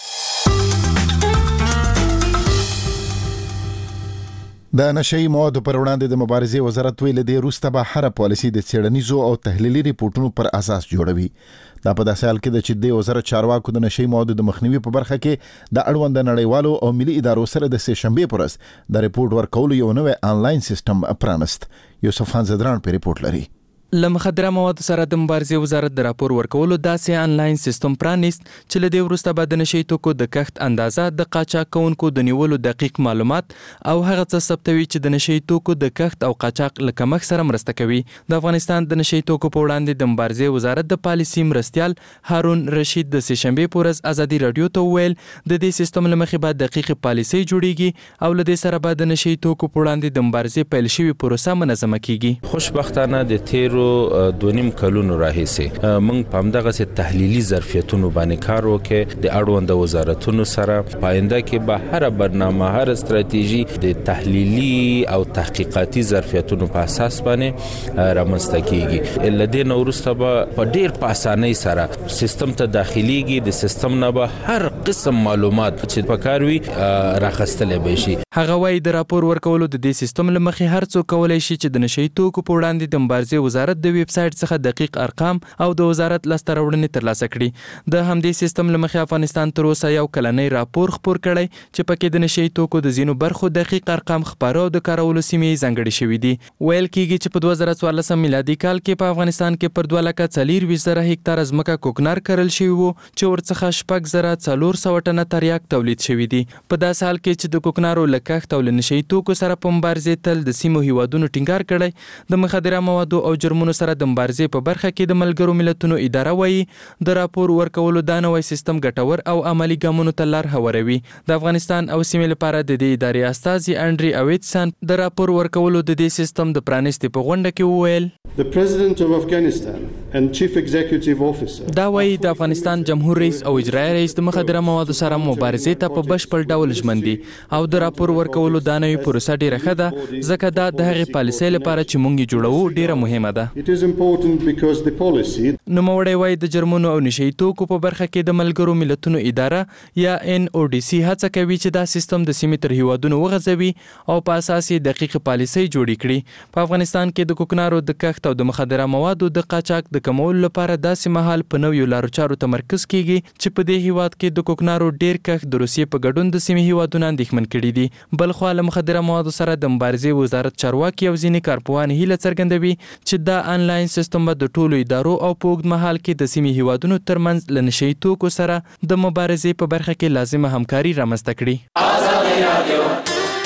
Speaker 1: د نشئی موادو پر وړاندې د مبارزې وزارت ویل دی روسته به هر پالیسي د څېړنیزو او تحلیلي ریپورتونو پر اساس جوړوي. دا په داسې حال کې د چې د وزارت چارواکو د نشئی موادو د مخنیوي په برخه کې د اړوند نړیوالو او ملي ادارو سره د سه شنبه پر ورځ د ریپورت ورکولو یو نوې آنلاین سیستم پرانست. یوسف خان زدران په ریپورت لري.
Speaker 2: لمخدره مواد سره د مبارزې وزارت د راپور ورکولو داسې آنلاین سیستم پرانیست چې لدې وروسته به د نشئی توکو د کښت اندازه، د قاچاق کوونکو د نیولو دقیق معلومات او هغه څه ثبتوي چې د نشئی توکو د کښت او قاچاق له کمښت سره مرسته کوي. د افغانستان د نشئی توکو په وړاندې د مبارزې وزارت د پالیسي مرستیال هارون رشید د سه شنبه په ورځ ازادي رادیو ته وویل د دې سیستم له مخې به دقیق پالیسي جوړیږي او له دې سره به د نشئی توکو په وړاندې د مبارزې پیل شوی پروسه منظمه کیږي.
Speaker 5: خوشبختانه د تیرو دونیم کلونو راهیسې موږ په همدغه سي تحلیلي ظرفیتونو باندې کار وکړو د اړوند وزارتونو سره. پاینده کې به هر برنامه، هر استراتیژي د تحلیلي او تحقیقاتي ظرفیتونو په اساس باندې رامنځته کیږي. لدې نو وروسته به په ډیر په اسانۍ سره سیستم ته داخليږي. د سیستم نه به هر قسم معلومات چې پکاروي راخستل به شي.
Speaker 2: هغه وايي د راپور ورکولو د دې سیستم لمخې هر څوک کولای شي چې د نشئی توکو په وړاندې د مبارزې وزارت د ویب سایټ څخه دقیق ارقام او د وزارت لاسته راوړنې ترلاسه کړي. د همدې سیستم لمخې افغانستان تر اوسه یو کلنی راپور خپور کړی چې پکې د نشئی توکو د زینو برخو دقیق ارقام خبرو او د کارولو سیمې ځانګړي شوې دي. ویل کیږي چې په دوه زره څوارلسم میلادي کال کې په افغانستان کې پر دوه لکه څلور زره هکتار ځمکه کوکنار کرل شوی وو چې ورڅخه شپږ زره څلور سوه ټنه تریاک تولید شوی دي. په داسې حال کې چې د کوکنارو له کښت او له نشئی توکو سره په مبارزې تل د سیمو هیوادونو ټینګار کړی. د مخدره موادو او جرمونو سره د مبارزې په برخه کې د ملګرو ملتونو اداره وایي د راپور ورکولو دا نوی سیستم ګټور او عملی ګامونو ته لار هواروي. د افغانستان او سیمې لپاره د دې ادارې استازي انډری اویتسن د راپور ورکولو د دې سیستم د پرانیستي په غونډه کې وویل
Speaker 23: The President of Afghanistan and Chief Executive Officer
Speaker 2: دا وایي د افغانستان جمهور رئیس او اجرایي رئیس د مخدره موادو سره مبارزې ته په بشپړ ډول ژمن دي او د راپور ورکولو دا نوې پروسه ډیره ښه ده ځکه دا د هغې پالیسۍ لپاره چې موږ یې جوړوو ډیره مهمه ده.
Speaker 23: It is important because the policy
Speaker 2: نوموړی وایي د جرمونو او نشئی توکو په برخه کې د ملګرو ملتونو اداره یا ان او ډي سي هڅه کوي چې دا سیستم د سیمې تر هیوادونو وغځوي او په اساس یې دقیق پالیسۍ جوړې کړي. په افغانستان کې د کوکنارو د کښت او د مخدره موادو د قاچاق د کمولو لپاره داسې مهال په نویو لارو چارو تمرکز کیږي چې په دې هیواد کې د کوکنارو ډیر کښت د روسیې په ګډون د سیمې هیوادونو اندېښمن کړي دي. بلخوا له مخدره موادو سره د مبارزې وزارت چارواکي او ځینې کارپوهان هیله څرګندوي چې دا آنلاین سیستم به د ټولو ادارو او په اوږد مهال کې د سیمې هیوادونو ترمنځ له نشئی توکو سره د مبارزې په برخه کې لازمه همکاري رامنځته کړي.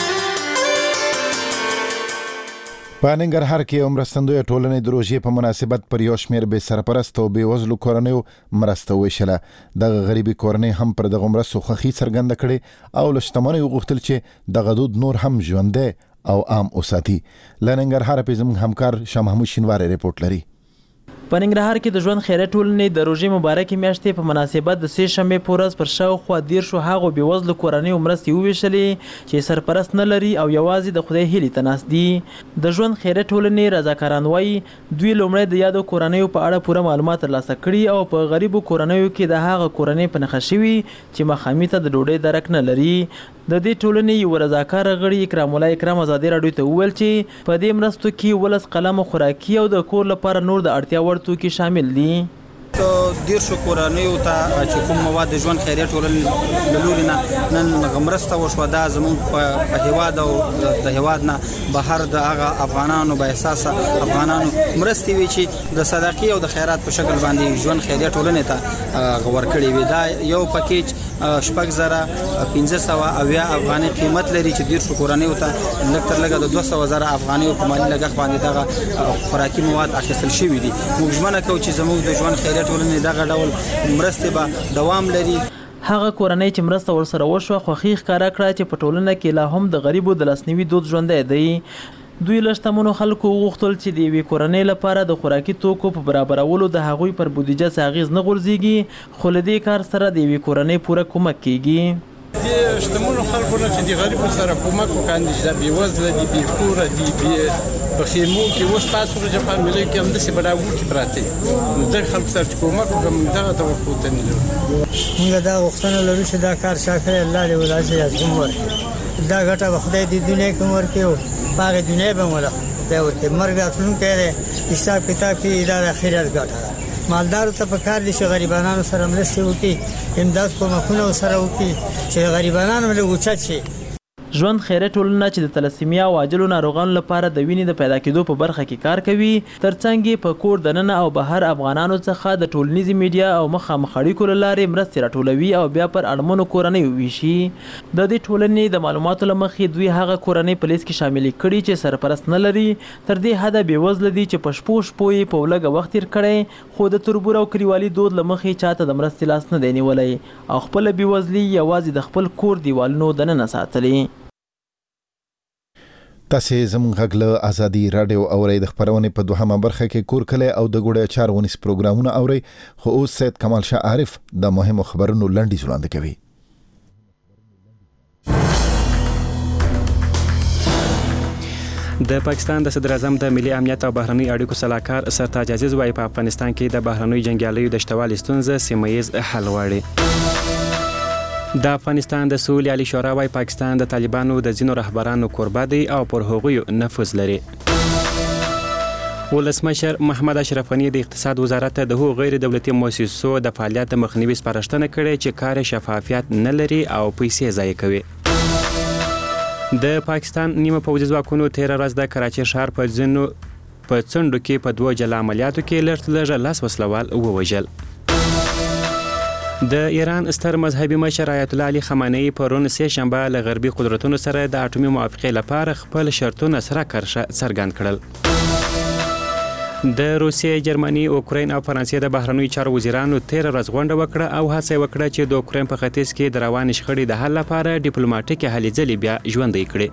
Speaker 1: په ننګرهار کې مرستندوی ټولنې د روژې په مناسبت پر یو شمېر بې سرپرست او بې وزلو کورنیو مرسته ویشله. دغه غریبي کورنۍ هم پر دغه مرستو خوښي څرګنده کړې او له شتمنیو غوښتل چې دغه دود نور هم ژوندی او عام وساتي. له ننګرهاره پې زموږ همکار شاه محمود شینواری ریپورت لري.
Speaker 24: په ننګرهار کې د ژوند خیریت ټولنې د روژې مبارکې میاشتې په مناسبت د سه شنبې په ورځ پر شاوخوا دیرشو هغو بېوزلو کورنیو مرستې وویشلې چې سرپرست نه لري او یوازې د خدای هیلې ته ناست دي. د ژوند خیریت ټولنې رضاکاران وایي دوی لومړی د یادو کورنیو په اړه پوره معلومات ترلاسه کړي او په غریبو کورنیو کې د هغه کورنۍ په نښه شوي چې ماښامي ته د ډوډۍ درک نه لري. د دې ټولنې یو رضاکاره غړي اکرام الله اکرام ازادي راډیو ته وویل چې په دې مرستو کې ولس قلم خوراکي او د کور لپاره نور د اړتیا وړ توکي شامل دي.
Speaker 25: دیرشو کورنیو ته چې کوم مواد د ژوند خیریت ټولنې له لوري نه نن مرسته وشوه دا زموږ په هیواد او د هیواد نه بهر د هغه افغانانو با احساسه افغانانو مرستې وي چې د صدقې او د خیرات په شکل باندې ژوند خیریت ټولنې ته ورکړي وي. دا یو پکیج شپږ زره پنځه سوه اویا افغانۍ قیمت لري چې دیرشو کورنیو ته لږ تر لږه د دوه سوه زره افغانیو په مالي لګښت باندې دغه خوراکي مواد اخیستل شوي دي. موږ ژمنه کوو چې زموږ د ژوند خیریت ټولنې دغه ډول مرستې به دوام لري.
Speaker 24: هغه کورنۍ چې مرسته ورسره وشوه خوښي ښکاره کړه چې په ټولنه کې لا هم د غریبو د لاسنیوي دود ژوندی دی. دوی له شتمنو خلکو وغوښتل چې د یوې کورنۍ لپاره د خوراکي توکو په برابرولو د هغوی پر بودیجه څه اغېز نه غورځېږي خو له دې کار سره د یوې کورنۍ پوره کومک کیږي.
Speaker 23: د شتمنو خلکو نه چې د غریبو سره کومک وکړي چې بې وزله دي بې کوره دي بې په خیمو کې اوس تاسو د جاپان ملي کې همداسې بډاګو کې پراته نو دغه خلکو سره چې کومک وکړم دغه توقع ته نه لرو.
Speaker 3: موږ دا غوښتنه لرو چې دا کار شاکر الله دې ولاسي یاسم ورکړي دا ګټه به خدای دې دنیا کې ورکړي او په هغه دنیا به مولا دا ورته مرګ اتلونکي دی حساب کتاب کې دا اخرت ګټه مالدارو ته په کار دي چې غریبانو سره مرسته وکړي امداد کومکونه سره وکړي چې غریبانو له اوچت شي.
Speaker 24: ژوند خیرات ټولنه چې د تلسیمیا او عاجلو ناروغانو لپاره د وینې د پیدا کېدو په برخه کې کار کوي ترڅنګ یې په کور دننه او بهر افغانانو څخه د ټولنیزې میډیا او مخامخ اړیکو له لارې مرستې راټولوي او بیا پر اړمنو کورنیو ویشي. د دې ټولنې د معلوماتو له مخې دوی هغه کورنۍ په لیست کې شاملې کړي چې سرپرست نه لري تر دې حده بېوزله دي چې په شپو شپو یې په لږه وخت تېر کړی خو د تربور او کلیوالي دود له مخې چاته د مرستې لاس نه دی نیولی او خپله بېوزلي یوازې د خپل کور دیوالونو دننه ساتلي.
Speaker 1: تاسې زموږ غږ له ازادي راډیو اورئ د خپرونې په دوهمه برخه کې کور کلی او د ګوډه چار ونیس پروګرامونه اورئ خو اوس سید کمال شاه عارف د مهمو خبرونو لنډیز وړاندې کوي.
Speaker 4: د پاکستان د صدر اعظم د ملي امنیت او بهرنی اړیکو صلاحکار سرتاج عزیز وايي په افغانستان کې د بهرنیو جنګیالیو د شتوالي ستونزه سیمه ییز حل غواړي. د افغانستان د سولې عالی شورا وايي پاکستان د طالبانو د ځینو رهبرانو کوربه دی او پر هغوی نفوذ لري. ولسمشر محمد اشرف غني د اقتصاد وزارت د هغو غیر دولتي مؤسسو د فعالیت مخنیوي سپارښتنه کړې چې کار شفافیت نه لري او پیسې ضایع کوي. د پاکستان نیمه پوځي ځواکونو تېره ورځ د کراچۍ ښار په ځینو په څنډو کې په دوه جلا عملیاتو کې لږ تر لږه لس وسلوال ووژل. د ایران ستر مذهبي مشر آیت الله علي خامنه‌ای پرون سه شنبه له غربي قدرتونو سره د اټومي موافقې لپاره خپل شرطونه سره کرښه څرګند کړل. د روسیې، جرمني، اوکراین او فرانسې د بهرنیو چارو وزیرانو تېره ورځ غونډه وکړه او هڅه وکړه چې د اوکراین په ختیځ کې د روانې شخړې د حل لپاره ډیپلوماټیکې هلې ځلې بیا ژوندۍ کړي.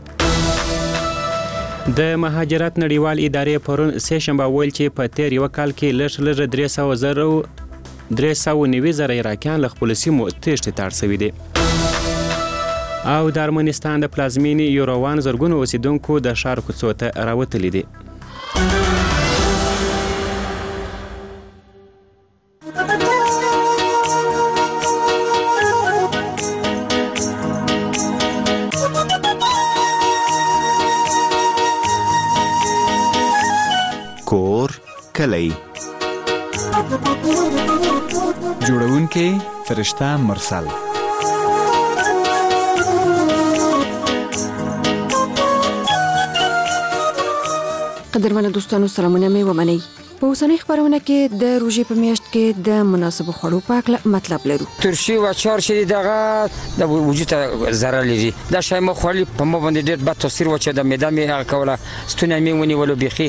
Speaker 4: د مهاجرت نړیوال ادارې پرون سه شنبه ویل چې په تېر یو کال کې لږ لږ درې سوه زره درې سوه نوي زره عراقیان له خپلو سیمو تېښتې ته اړ شوي دي. او د ارمنستان د پلازمینې یوروان زرګونو اوسیدونکو د ښار کوڅو ته راوتلي دي.
Speaker 6: کور کلی جوړونکي فرشته مرسل
Speaker 7: قدرمنو دوستانو سلامونه مې ومنئ. په اوسنۍ خبرونه کې د روژې په میاشت کې د مناسبو خوړو په اړه مطلب لرو.
Speaker 9: ترشي او اچار چې دغه د وجود ضرر لري دا شی مخ خوري په مو باندې ډېر بد تاثیر و چې د معده مې هغه کوله ستونی مې ونیولو بيخي.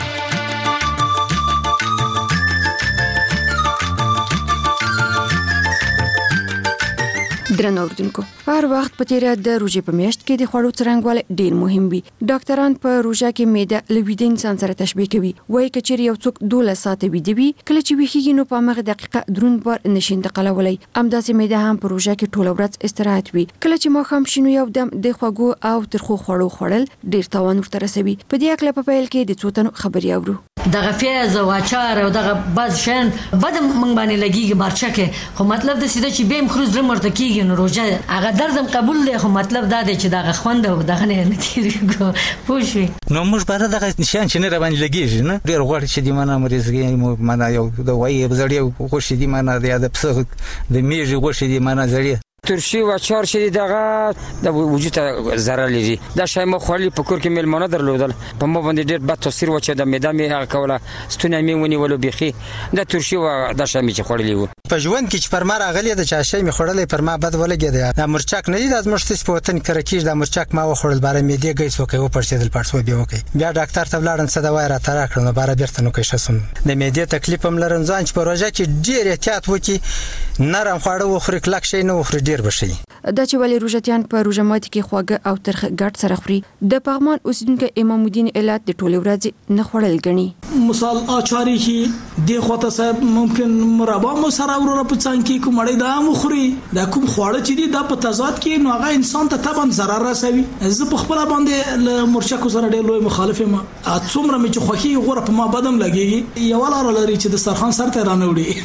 Speaker 7: درنو اوردونکو هر وخت په تیره د روژې په میاشت کې د خوړو څرنګوالی ډیر مهم وي. ډاکټران په روژه کې معده له ویده انسان سره تشبیه کوي. وایي که چیرې یو څوک دولس ساعته ویده وي کله چې ویښیږي نو په همغه دقیقه دروند بار نشي انتقالولی. همداسې معده هم په روژه کې ټوله ورځ استراحت وي. کله چې ماښام شي نو یو دم د خوږو او ترخو خوړو خوړل ډیر تاوان ورته رسوي. په دې اړه په پیل کې د څو تنو خبرې اورو.
Speaker 26: دغه پیاز او اچار او دغه باز شین بد مونږ باندې لګیږي مرچکه خو مطلب د سیده چې بیم خروج درمرته کیږي نو روزه هغه دردم قبول دی خو مطلب دا دی چې دغه خوند او دغه نه نتیریږي پوښي
Speaker 27: نو موږ باندې دغه نشان چې نه را باندې لګیږي نه ډیر غوړ چې دی مانه مریضګي مو مانه یو د وایي بزړی غوښې دی مانه د پسه د میږي غوښې دی مانه زړی
Speaker 9: ترشي او اچار چې دغه د وجود ضرر لري دا شی مخ خوري په کور کې میلمانه درلودل په مو باندې ډېر بد تاثیر و چې د معده مې هغه کوله ستونی مې ونیولو بيخي دا ترشي او دا شی مې خورلی و
Speaker 27: په ژوند کې چې پر ما راغلی د چا شی مې خورلې پر ما بد ولګید دا مرچک نه دی د مرچک په وطن کې راکېږي دا مرچک ما وخورل باره مې دی ګیس وکي و پړسېدل پړسو بیا وکي بیا ډاکټر ته ولاړم څه دوا را ترا کړم باره بیرته نو کې شسم د معده تکلیف هم لرم ځان چې په روزه کې ډېر احتیاط وکي نرم خواړه وخوري کلک شي نه وخوري ډېر بشي.
Speaker 7: دا چې ولې روژتيان په روژه ماتي کې خواږه او ترخه ګډ سره خوري. د پغمان اوسیدونکو امام الدین علت د ټوله ورځ نه خوړل غني.
Speaker 8: مثال اچاری کې دی خواته صاحب ممکن مربا مو سره ورو په څنګه کې کومړی دا مخوري دا کوم خواړه چې دي دا په تضاد کې نو هغه انسان ته طبعا ضرر رسوي. زه په خپل باندې له مرچکو سره ډېر لوی مخالف یم. څومره مې چې خوخي غوړه په ما بدم لګيږي یو لار لري چې د سرخان سر ته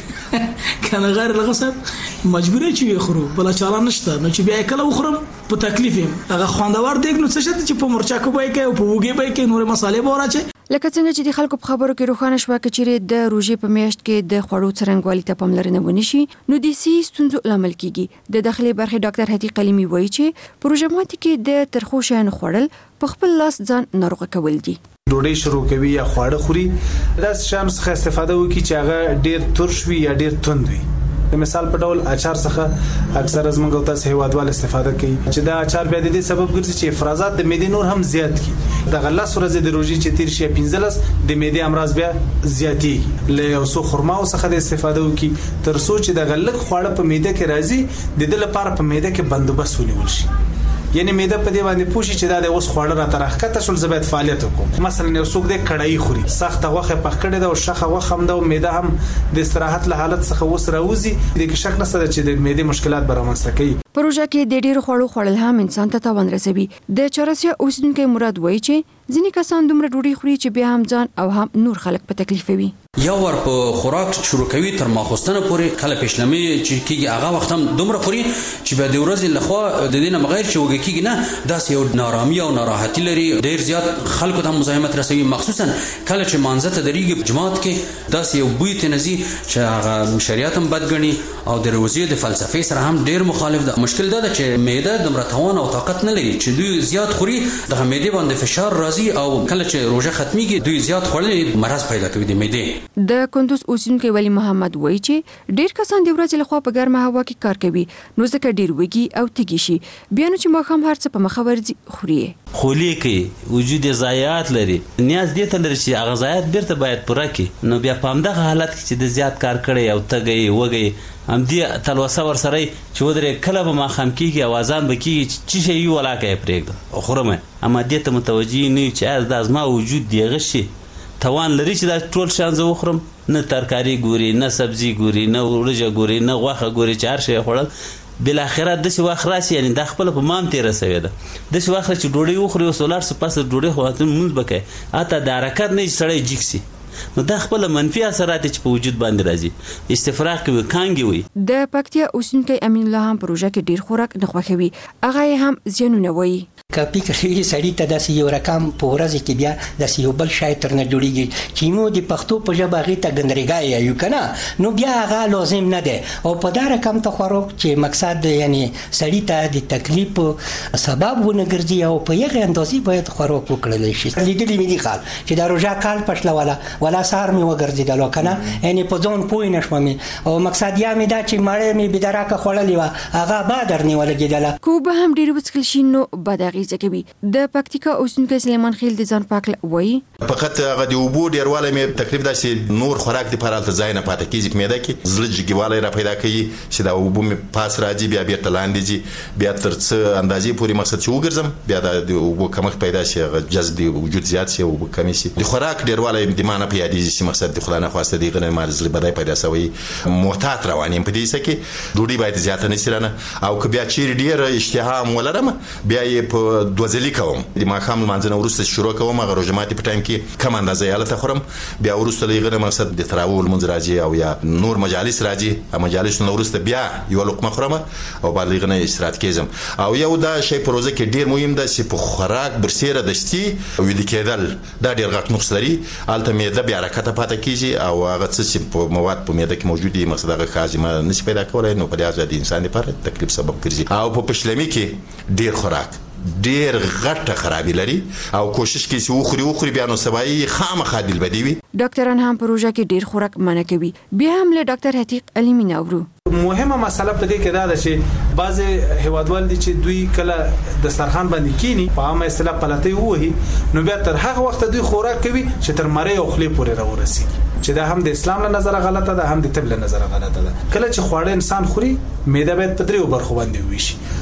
Speaker 8: رانوړي کنه غیر لغه صاحب مجبورې چې خورو بل چاله نشته نو چې بیا کله وخورم په تکلیف یم. هغه خواندور دیګ نو څه شته چې په مرچکو به کې او په وګي به کې نور مصالې به راچي.
Speaker 7: لکه څنګه چې د خلکو په خبرو کې روښانه شوه چې د روژې په میاشت کې د خوړو څرنګوالي ته پاملرنه ونشي نو د سی ستونزو لامل کیږي. د داخلي برخې ډاکټر هدي قلیمي وایي چې په روژه ماتي کې د ترخو شیانو خوړل په خپل لاس ځان ناروغه کول دي.
Speaker 10: ډوډۍ شروع کوي یا خواړه خوري دا شیان څخه استفاده وکړي چې هغه ډیر ترش وي یا ډیر توند وي. د مثال په ډول اچار څخه اکثر از موږ تاسو هیوادوال استفاده کوي چې دا اچار بیا د دې سبب ګرځي چې افرازات د معدې نور هم زیات کی. د غلاس ورځې د روژې چې تیر شي پنځلس د معدې امراض بیا زیاتېږي. له یو څو خرماو څخه د استفاده وکړي تر څو چې د غلک خواړه په معده کې راځي د دې لپاره په معده کې بندوبست ونیول شي. یعنی معده په دې باندې پوښي چې دا د اوس خواړه را ترخکته شول زبېد فعالیت وکړو. مثلا یو څوک د کړای خوري سخت غوخه پخ کړي دا او شخه غوخه هم د معده هم د استراحت له حالت څخه وس راوځي د کې شک نشته چې د معده مشکلات برامنځته کوي.
Speaker 7: پروژه کې د ډیرو خوړو خوړل هم انسان ته تاوان رسوي. د چرسیا اوسیدونکو مراد وایي چې ځینې کسان دومره ډوډۍ خوري چې بیا هم ځان او هم نور خلک په تکلیفوي.
Speaker 11: یو ور په خوراک شروع کوي تر ماخوستنه پورې کله پښلمي چې کیږي هغه وخت هم دومره خوري چې به د ورځې لخوا د دې نه بغیر چې وګ کیږي نه داسې یو نارامي او ناراحتي لري. ډیر زیات خلکو ته مزاحمت رسوي مخصوصا کله چې مانځه ته درېږي جماعت کې داسې یو بوی تنزي چې هغه شریعت هم بدګني او د روزي د فلسفي سره هم ډیر مخالف ده. مشکل دا ده چې معده د مرتوان او طاقت نه لري چې دوی زیات خوري د معده باندې فشار راځي او کله چې روزه ختميږي دوی زیات خورل مرض پیدا کوي د معده.
Speaker 7: د کندوز اوسیدونکو ولی محمد وایي چې ډیر کسان د ورځې لخوا په ګرمه هوا کې کار کوي نو ځکه ډیر وږي او تږي شي بیا نو چې ماښام هر څه په مخه ورځي خوري
Speaker 12: خولي کوي وجود ضایعات لري نیاز دې ته لري چې هغه ضایعات بیرته باید پوره کړي. نو بیا په همدغه حالت کې چې د زیات کار کړي او تږي وږي هم دې تلوسه ور سره چې ودرې کله به ماښام کېږي او اذان به کېږي چې شي یو ولاکه پرېږده خورم اما دې ته متوجي نه چې از د ازما وجود دی غشي توان لري چې دا ټول شان زه وخورم نه ترکاری ګوري نه سبزی ګوري نه ورجه ګوري نه غوخه ګوري چې هر شی خوړل بل اخرت د څه وخت راسي یعنی د خپل په مام تیر رسوي ده د څه وخت چې ډوډۍ وخوري او سولار سپاس ډوډۍ خواته مونږ بکې اته د حرکت نه سړی جیکسي نو دا خپل منفي اثرات چې په وجود باندې راځي استفراغ کوي کانګي وي.
Speaker 7: د پکتیا اوسیدونکو امین الله هم پروژه کې ډیر خوراک نه خوښوي هغه هم زیانونه وایي.
Speaker 13: کاپی کې سړی ته داسې یو رقم په ورځ کې بیا داسې یو بل شای تر نه جوړیږي چې مو د پښتو په ژبه غي ته ګندرګای یو کنه نو بیا هغه لازم نه ده او په دا رقم ته خوراک چې مقصد یعنی سړی ته د تکلیف سبب ونه ګرځي او په یغه اندازې باید خوراک وکړل شي. لیدلې مې دي خال چې دا روزه کال پښلا والا ولا سار مې وګرځیدل کنه یعنی په ځون پوی نشم او مقصد یا مې دا چې مړې مې بيدراکه خړلې وا هغه بادر نیول کېدله
Speaker 7: کو به هم ډیر وڅکل شي نو بدغه کوي. د پکتیکا اوسیدونکو سلیمان خیل د ځان پاک وایي
Speaker 14: فقط هغه د وبو ډیرواله مې تکلیف داسې نور خوراک د پرالته ځای نه پاتې کیږي مېده کې زړه جګواله را پیدا کوي چې دا وبو مې پاس راځي بیا بیرته لاندې ځي بیا تر څه اندازې پورې مقصد چې وګرځم بیا د وبو کمښت پیدا شي هغه جذب د وجود زیات شي او کمی شي د خوراک ډیرواله د مانه پیدا شي مقصد د خلانه خواسته دی غنه مال زړه بدای پیدا شوی معتاد روانیم په دې سکه ډوډۍ باید زیاته نشرانه او که بیا چیر ډیر اشتها ولرم بیا یې په دوزلی کوم د ماخام منځنه ورسته شروع کوم هغه روزماتي په ټایم کې کم اندازې یاله خورم بیا ورسته لغه مقصد د تراول منځ راځي او یا نور مجالس راځي مجالس نو ورسته بیا یو لقمه خورم او بالغ نه استراحت کېزم او یو دا شی پروژه کې ډیر مهم ده چې په خوراک برسیره دشتي او د کېدل دا ډیر غټ نقص لري الته مېده بیا حرکت پاتې کیږي او هغه څه په مواد په مېده کې موجود دي مقصد هغه خاصه نشي پیدا کولای نو په دې ځای د انسان لپاره تکلیف سبب ګرځي او په پښلمي کې ډیر خوراک ډیر غټه خرابې لري او کوشش کوي چې وخوري وخوري بیا نو سبای خامخا دل بدیوي.
Speaker 7: ډاکټران هم پروژه کې ډیر خوراک منع کوي. بیا هم له ډاکټر حقیق علي ناورو
Speaker 10: مهمه مسله په دې کې دا ده چې بعض هیوادوال دي چې دوی کله د سرخان باندې کینی په عامه اصطلاح پلاتې وهي نو بیا تر هغه وخت دوی خوراک کوي چې تر مړې او خلی پورې راورسي چې دا هم د اسلام له نظره غلطه ده هم د طب له نظره غلطه ده. کله چې خواړه انسان خوري معده باید په دریو برخو باندې وویشي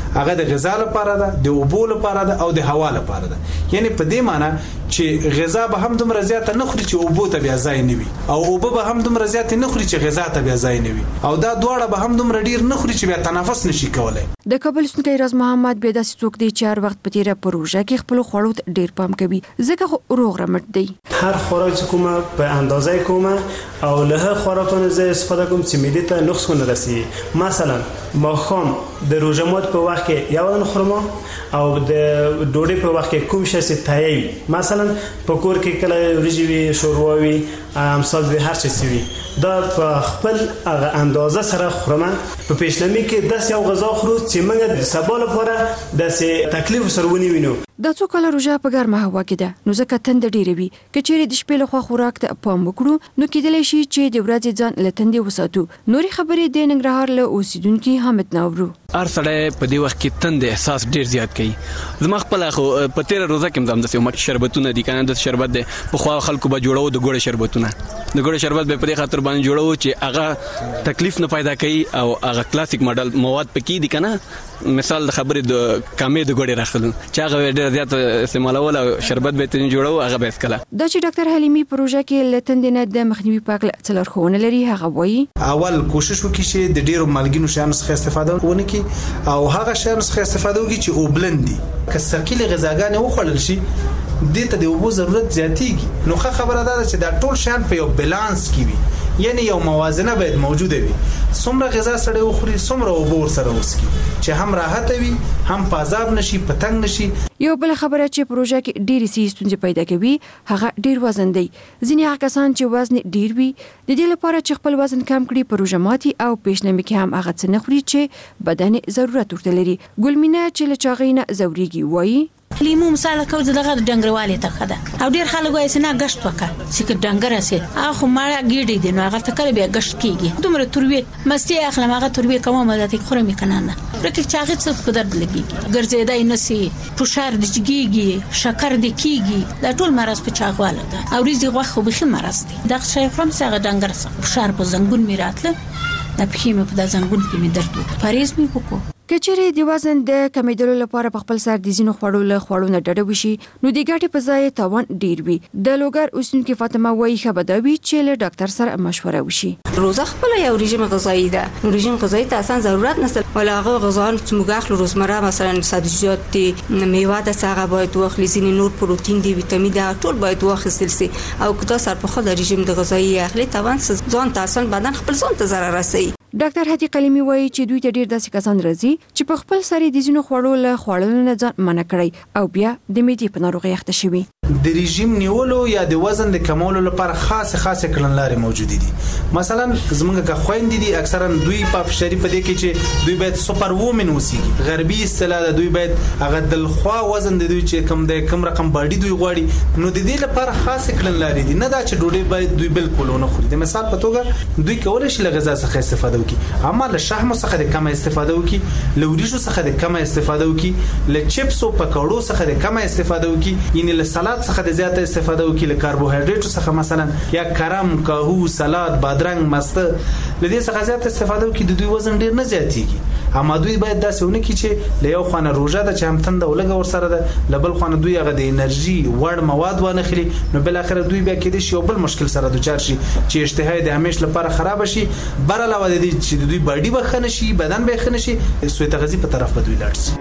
Speaker 10: هغه د غذا لپاره ده، د اوبو لپاره ده او د هوا لپاره ده. یعنی په دې معنی چې غذا به هم دومره زیاته نه خوري چې اوبو ته بیا ځای نه وي، او اوبه به هم دومره زیاتې نه خوري چې غذا ته بیا ځای نه وي، او دا دواړه به هم دومره ډیر نه خوري چې بیا تنفس نشي کولای.
Speaker 7: د کابل سنکي راز محمد بیا داسې څوک دی چې هر وخت په تیره پروژه کې خپل خوړو ته ډیر پام کوي، ځکه روغ رمټ دی.
Speaker 15: هر خوراک کومه په اندازه کومه او له خوراکونو زه استفاده کوم چې معده ته نقص نه رسي. مثلا ماښام د روژه مات په وخت کې یو دانه خرما او د ډوډۍ په وخت کې کوم شی چې تایي، مثلا په کور کې کله وریجې وي، شوروا وي، امثال د هر څه وي، دا په خپل هغه اندازه سره خورم. په پیشنهادي کې داس یو غذا خورو چې موږ د سبا لپاره داسې تکلیف سره ونیو.
Speaker 7: دا څو کله روژه په ګرمه هوا کې ده، نو ځکه تنده ډیره وي. که چیرې د شپې لخوا خوراک ته پام وکړو نو کېدلی شي چې د ورځې ځان له تندې وساتو. نورې خبرې د ننګرهار له اوسیدونکي حامد ناورو.
Speaker 22: هر سړی په دې وخت کې تند احساس ډیر زیات کوي. زما خپل خو په تیره روزه کې هم داسې مټ شربتونه دي کنه، د شربت دی په خو خلکو به جوړو د ګوړې شربتونه، د ګوړې شربت به په دې خاطر باندې جوړو چې هغه تکلیف نه پیدا کوي او هغه کلاسیک ماډل مواد پکې دي کنه. مثال د خبرې د کامې د ګوړې راخلو چې هغه ډیر زیات استعمالول او شربت به تن جوړو هغه به اسکله.
Speaker 7: دا چې ډاکټر حلیمی پروژه کې لتند نه د مخنیوي پاک څلورخونه لري، هغه وایي
Speaker 10: اول کوشش وکړي چې د ډیرو مالګینو شیانو څخه استفاده ونکړي او هغه شیانو څخه استفاده وکړي چې اوبلندي که ثقيله غذاګانې وخوړل شي دې ته د اوبو ضرورت زیاتېږي. نو ښه خبره ده چې دا ټول شیان په یو بیلانس کې وي، یعنی یو موازنه باید موجوده وي. څومره غذا سره وخوري څومره اوبه ورسره وڅښي چې هم راحت وي هم پازاب نشي پتنګ نشي.
Speaker 7: یو بل خبره چې پروژه کې ډېری ستونزې پیدا کوي هغه ډېر وزن دی. ځینې هغه کسان چې وزن ډېر وي د دې لپاره چې خپل وزن کم کړي پروژه ماتي او پیشنهاد کې هم هغه څه نه خوري چې بدن ضرورت ورته لري. ګلمینه چې له چاغینه زوريږي وایي
Speaker 16: لیمو مثال کوم دغه ډنګروالي ته خده او ډیر خلک وایي چې نه غشت وکړه چې ډنګر اسي اخو ما ګیډې دي نو هغه ته کله بیا غشت کیږي دومره تروي مستی اخلم هغه تروي کومه مدته خورم کنه نه رکه چاغې څه په درد لګيږي ګرځېدای نسی فشار د جګيږي شکر د کیږي دا ټول مرز په چاغواله ده او ریزي غوخه به مرز دي دا شي فرم څنګه ډنګر څه فشار په زنګون میراتله دا پخې مې په دا زنګون کې مې درد وکړ پریز مې وکړ.
Speaker 7: کچېرې د وزن د کمیدلو لپاره په خپل سر د زینو خوړو له خوړو نه ډډه وشي نو د ګټې په ځای تاوان ډیر وي. د لوګر اوسنکي فاطمه وایي خبردوي چې له ډاکټر سره مشوره وشي.
Speaker 17: روزه خپل یو رژیم غذایی ده، نو رژیم غذایی ته اصلا ضرورت نشته ولا هغه غذاان چې موږ اخلو روزمره مثلا سبزیجات دي، میوه ده، هغه باید واخلي، ځینې نور پروتین دي، ویټامین ده، ټول باید واخیستل شي او کدا سر په خپل رژیم د غذایی اخلي تاوان ځان ته اصلا بدن خپل ځان ته ضرر رسوي. ډاکټر هدي قلیمی وایي چې دوی ته ډیر داسې کسان راځي چې په خپل سر د زینو خوړو له خوړلو نه ځان منع کړي او بیا د معدې په ناروغۍ اخته شوي.
Speaker 10: د رژیم نیولو یا د وزن د کمولو لپاره خاص خاص کړنلارې موجود دي. مثلا زمونږ که خويندې دي اکثرا دوی په فشاری په دې کې چې دوی باید سوپر وومن اوسېږي، غربي اصطلاح ده، دوی باید هغه دلخوا وزن د دوی چې کم د کم رقم باډي دوی غواړي، نو د دې لپاره خاص کړنلارې دي. نه دا چې ډوډۍ باید دوی بالکل نه خوري. د مثال په توګه دوی کولای شي له غذا څخه استفاده وکړي، اما له شحم څخه د کم استفاده وکړي، له وریجو څخه د کم استفاده وکړي، له چپس او پکوړو څخه د کم استفاده وکړي، یعنی له سلاد څخه د زیاته استفاده وکړي، له کاربوهایډریټ څخه مثلا یا کرم، کاهو، سلاد، بادرنګ، مسته له دې څخه زیاته استفاده وکړي، د دوی وزن ډیر نه زیاتېږي. اما دوی باید داسې ونه کړي چې له یو خوانه روزه ده چې هم تنده ولګه ورسره ده، له بل خوانه دوی هغه د انرژي وړ مواد وانه خلی، نو بل اخر دوی بیا کېدې شي یو بل مشکل سره دوچار شي چې اشتهای د همیش لپاره خراب شي، بر علاوه د دې چې دوی باډي بخنه شي، بدن به خنه شي، سوء تغذیه په طرف به دوی لاړ شي.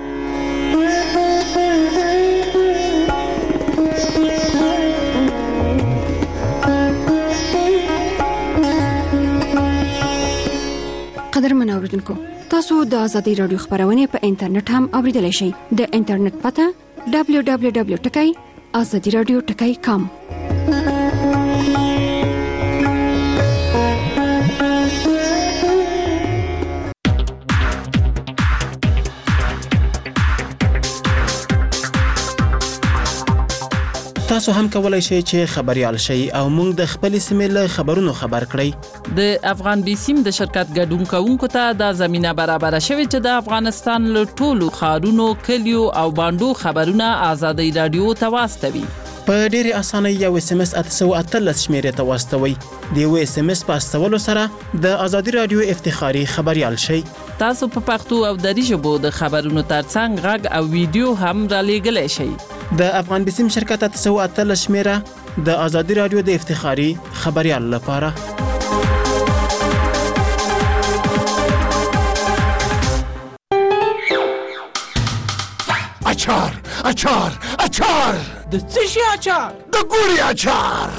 Speaker 7: قدرمن اوریدونکو، تاسو د آزادۍ رادیو خبرونه په انټرنیټ هم اوریدلای شئ. د انټرنیټ پته دبلیو دبلیو دبلیو ټکی آزادي رادیو ټکی کام.
Speaker 18: تاسو هم کولای شئ چې خبريال شئ او موږ د خپل سیمې له خبرونو خبر کړئ.
Speaker 19: د افغان بیسیم د شرکت ګډون کوونکو ته د زمينه برابر شوه چې د افغانستان له ټولو خارونو، کلیو او باندو خبرونه آزادۍ رادیو ته واستوي.
Speaker 18: په ډېر اسانه یو اس ام اس اته اتلس شمیرې ته واستوي. د یو اس ام اس په استولو سره د آزادۍ رادیو افتخاري خبريال شئ.
Speaker 19: تاسو په پښتو او دری ژبو د خبرونو ترڅنګ غږ او ویډیو هم را لېږلی شئ.
Speaker 18: د افغان بسیم شرکت اته سوه اتلس شمېره د ازادي راډیو د افتخاري خبریال لپاره.
Speaker 2: اچار اچار اچار
Speaker 8: د څه شي اچار؟
Speaker 2: د ګوړې اچار.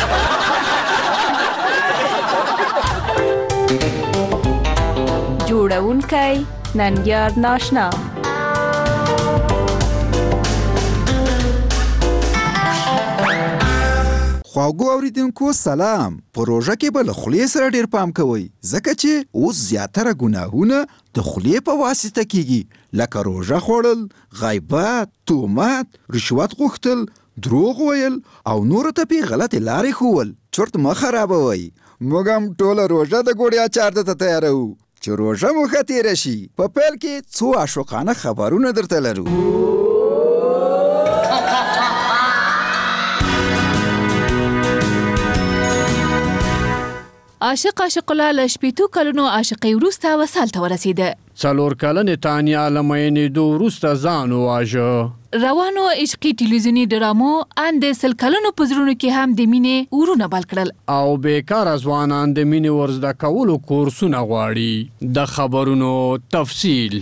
Speaker 3: جوړونکی ننګیار ناشنا.
Speaker 5: خواږو اوریدونکو سلام. په روژه کې به له خولې سره ډیر پام کوئ ځکه چې اوس زیاتره ګناهونه د خولې په واسطه کیږي، لکه روژه خوړل، غیبت، تهمت، رشوت غوښتل، دروغ ویل او نورو ته پې غلطې لارې ښوول. چرت مه خرابوئ. موږ هم ټوله روژه د ګوړې اچار ته تیاروو چې روژه مو ښه تېره شي. په پیل کې څو عاشقانه خبرونه درته لرو.
Speaker 20: عاشق عاشق الله له شپېتو کلونو عاشقۍ وروسته وصال ته ورسېده.
Speaker 22: څلور کلنې تانیا له میینېدو وروسته ځان وواژه.
Speaker 20: روانو عشقي ټلویزیوني ډرامو ان د سل کلونو په زړونو کې هم د مینې اورونه بل کړل.
Speaker 22: او بیکاره ځوانان د مینې ورزده کولو کورسونه غواړي. د خبرونو تفصیل.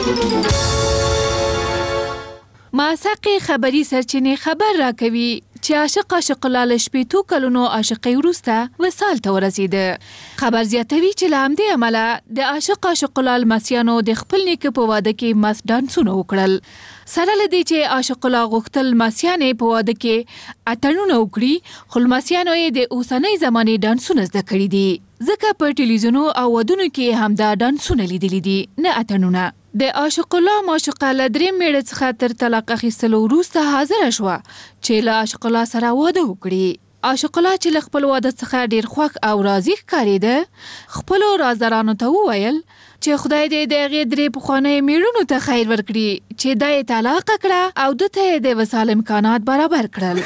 Speaker 20: ماساقي خبري سرچینې خبر راکوي چې عاشق عاشق الله له شپېتو کلونو عاشقۍ وروسته وصال ته ورسېده. خبر زیاتوي چې له همدې امله د عاشق عاشق الله لمسیانو د خپل نیکه په واده کې مست ډانسونه وکړل. سره له دې چې عاشق الله غوښتل لمسیانې په واده کې اتڼونه وکړي، خو لمسیانو یې د اوسنۍ زمانې ډانسونه زده کړي دي، ځکه په ټلویزیونو او ودونو کې همدا ډانسونه لیدلي دي، نه اتڼونه. د عاشق الله معشوقه له درې میړه څخه تر طلاق اخیستلو وروسته حاضره شوه چې له عاشق الله سره واده وکړي. عاشق الله چې له خپل واده څخه ډیر خوښ او راضي ښکارېده، خپلو رازدارانو ته وویل چې خدای دې د هغې درې پخوانیو میړونو ته خیر ورکړي چې دا یې طلاقه کړه او ده ته یې د وصال امکانات برابر کړل.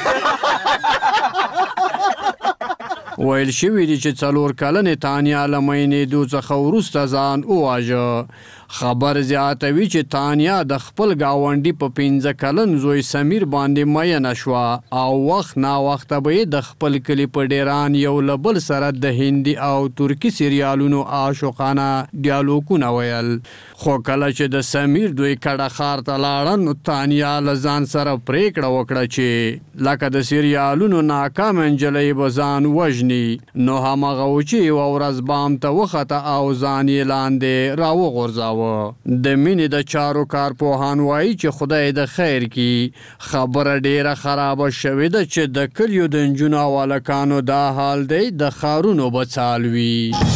Speaker 22: ویل شوي دي چې څلور کلنې تانیا له میینېدو څخه وروسته ځان وواژه. خبر زیاتوي چې تانیا د خپل گاونډي په پنځه کلن زوی سمیر باندې مینه شوه او وخت نا وخته به یې د خپل کلي په ډیران یو له بل سره د هندي او ترکي سریالونو عاشقانه ډیالوګونه ویل. خو کله چې د سمیر دوی کډه ښار ته لاړه، نو تانیا له ځان سره پریکړه وکړه چې لکه د سریالونو ناکامه نجلۍ به ځان وژني. نو هماغه و چې یوه ورځ بام ته وخته او ځان یې لاندې راوغورځاوه. د مینې د چارو کارپوهان وایي چې خدای د خیر کړي، خبره ډیره خرابه شوې ده چې د کلیو د نجونو او هلکانو دا حال دی د ښارونو به څال وي.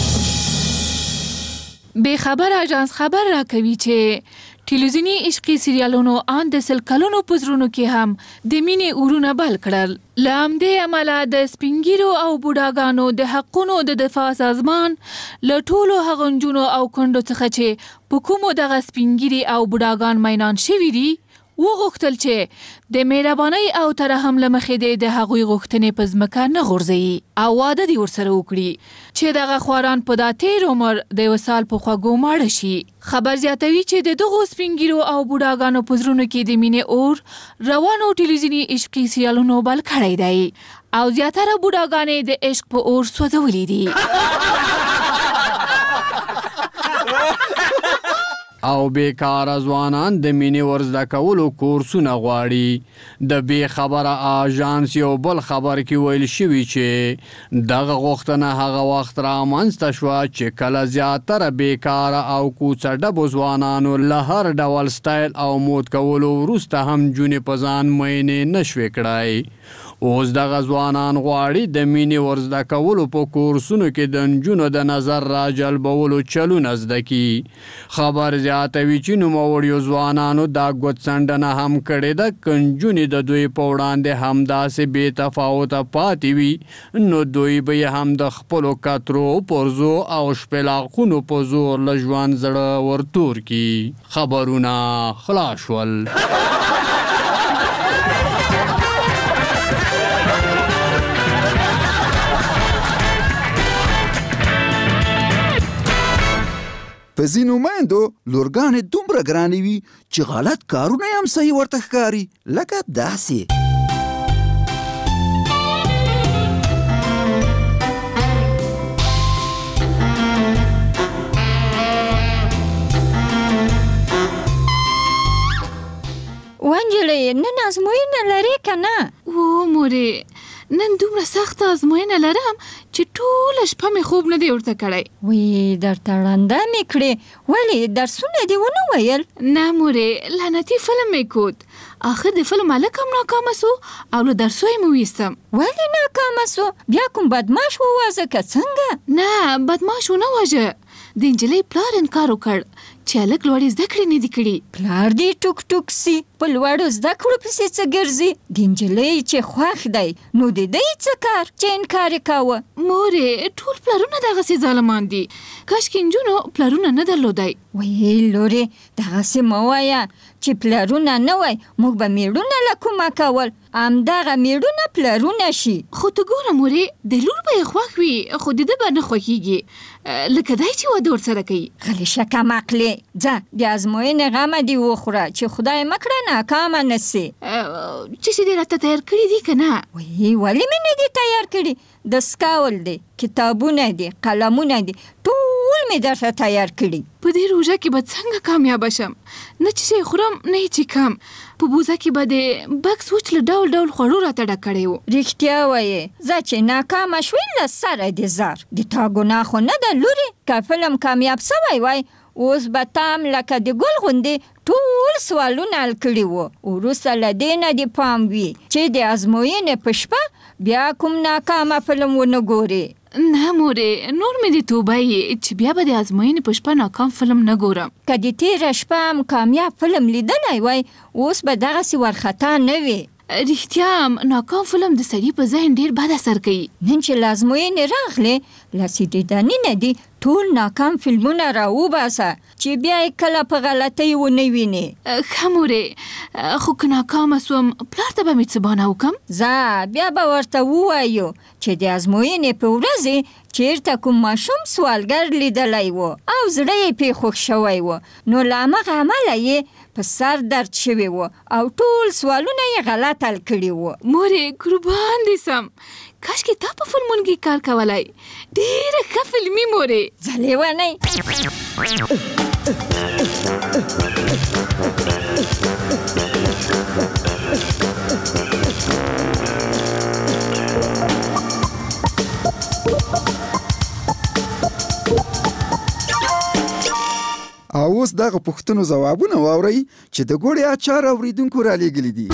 Speaker 20: بې خبر اژانس خبر راکوي چې ټلویزیوني عشقي سریالونو ان د سل کلونو په زړونو کې هم د مینې اورونه بل کړل. له همدې امله د سپین ږیرو او بوډاګانو د حقونو د دفاع سازمان له ټولو هغو نجونو او کونډو څخه چې په کومو دغه سپین ږیري او بوډاګان مینان شوي دي وغوښتل چې د مهربانۍ او ترحم له مخې دې د هغوی غوښتنې په ځمکه نه غورځوي او واده دې ورسره وکړي چې دغه خواران په دا تېر عمر د یوه سال په خوږو ماړه شي. خبر زیاتوي چې د دغو سپین ږیرو او بوډاګانو په زړونو کې د مینې اور روانو ټلویزیوني عشقي سریالونو بل کړی دی او زیاتره بوډاګانې د عشق په اور سوځولي دي.
Speaker 22: او بیکاره ځوانان د مینې ورزده کولو کورسونه غواړي. د بې خبره آژانس یو بل خبر کې ویل شوي چې دغه غوښتنه هغه وخت رامنځته شوه چې کله زیاتره بیکاره او کوڅه ډبو ځوانانو له هر ډول سټایل او مود کولو وروسته هم جونې په ځان مینې نه شوې کړی. اوس دغه ځوانان غواړي د مینې ورزده کولو په کورسونو کې د نجونو د نظر راجلبولو چلونه زده کړي. خبر زیاتوي چې نوموړیو ځوانانو دا ګوتڅنډنه هم کړې ده که نجونې د دوی په وړاندې همداسې بې تفاوته پاتې وي، نو دوی به یې هم د خپلو کترو، پرزو او شپېلاقونو په زور له ژوند زړه ورتور کړي. خبرونه خلاص شول.
Speaker 5: په ځینو میندو لورګانې دومره ګرانې وي چې غلط کارونه یې هم صحیح ورته ښکاري، لکه داسې.
Speaker 7: وانجلۍ نن ازموینه لرې که نه؟
Speaker 20: او مورې نن دومره سخته ازموینه لرم چې ټوله شپه مې خوب نه دی ورته کړی.
Speaker 7: وی درته ړنده مې کړې، ولې درسونه دې ونه ویل؟
Speaker 20: نه مورې لعنتي فلم مې کود، آخر د فلم هلک هم ناکامه سو او له درسو یې مې ویستم.
Speaker 7: ولې ناکامه سو؟ بیا کوم بدماش ووازه که څنګه؟
Speaker 20: نه بدماش ونه واژه، د نجلۍ پلار انکار وکړ چې هلک لوړې زده کړې نه دي کړي.
Speaker 7: پلار دې ټوک ټوک سي، په لوړو زده کړو پسې څه ګرځي؟ د نجلۍ چې خوښ دی نو د دی څه کار چې انکار یې کاوه؟
Speaker 20: مورې ټول پلارونه دغسې ظالمان دي، کاشکې نجونو پلارونه نه درلودی.
Speaker 7: ویې لورې دغسې مه وایه چې پلارونه نه وای، موږ به میړونه له کومه کول، همدغه میړونه پلارونه شي.
Speaker 20: خو ته ګوره مورې د لور به یې خوښ وي خو د ده به نه خوښېږي، لکه دی چې واده ورسره کوي.
Speaker 7: غلی شه کمعقلې، ځه د ازموینې غمه دې وخوره چې خدای مه کړه ناکامه نه سې.
Speaker 20: چې دې راته تیار کړي دي که نه؟
Speaker 7: وی ولې مې نه دي تیار کړي؟ دستکول دی، کتابونه دي، قلمونه دي، ټول مې درته تیار کړي.
Speaker 20: په دې روژه کې به څنګه کامیابه شم؟ نه چې شی خورم نه یې څښم، په بوزه کې به د بکس وچ له ډول ډول خوړو راته ډک کړی و.
Speaker 7: رښتیا وایې، ځه چې ناکامه شوې له سره دې زار، د تا ګناه خو نه ده لورې، که فلم کامیاب سوی وای اوس به تام لکه د ګل غوندې ټول سوالونه حل کړي وو. وروسته له دې نه دې پام وي چې د ازموینې په شپه بیا کوم ناکامه فلم ونه ګورې.
Speaker 20: نه مورې نور مې د توبه یې چې بیا به د ازموینې په شپه ناکام فلم نه ګورم.
Speaker 7: که د تېره شپه هم کامیاب فلم لیدلی وای اوس به دغسې وارخطا نه وي.
Speaker 20: رښتیا هم ناکام فلم د سړي په ذهن ډېر بد اثر کوي.
Speaker 7: نن چې له ازموینې راغلې له سیډیداني نه دي ټول ناکام فلمونه راوباسه چې بیا یې کله په غلطۍ ونه وینې.
Speaker 20: ښه مورې خو که ناکامه سوم پلار ته به مې څه بانه وکړم؟
Speaker 7: ځه بیا به ورته ووایو چې د ازموینې په ورځې چیرته کوم ماشوم سوالګر لیدلی و او زړه یې پې خوښ شوی و، نو له همغه عمله یې په سر درد شوی و او ټول سوالونه یې غلط حل کړي و.
Speaker 20: مورې قربان دې سم، کاشکې تا په فلمونو کې کار کولی، ډېره ښه فلمي مورې.
Speaker 7: ځه لیونۍ.
Speaker 5: او اوس دغه پوښتنو ځوابونه واورئ چې د ګوړې اچار اورېدونکو رالیږلي دي.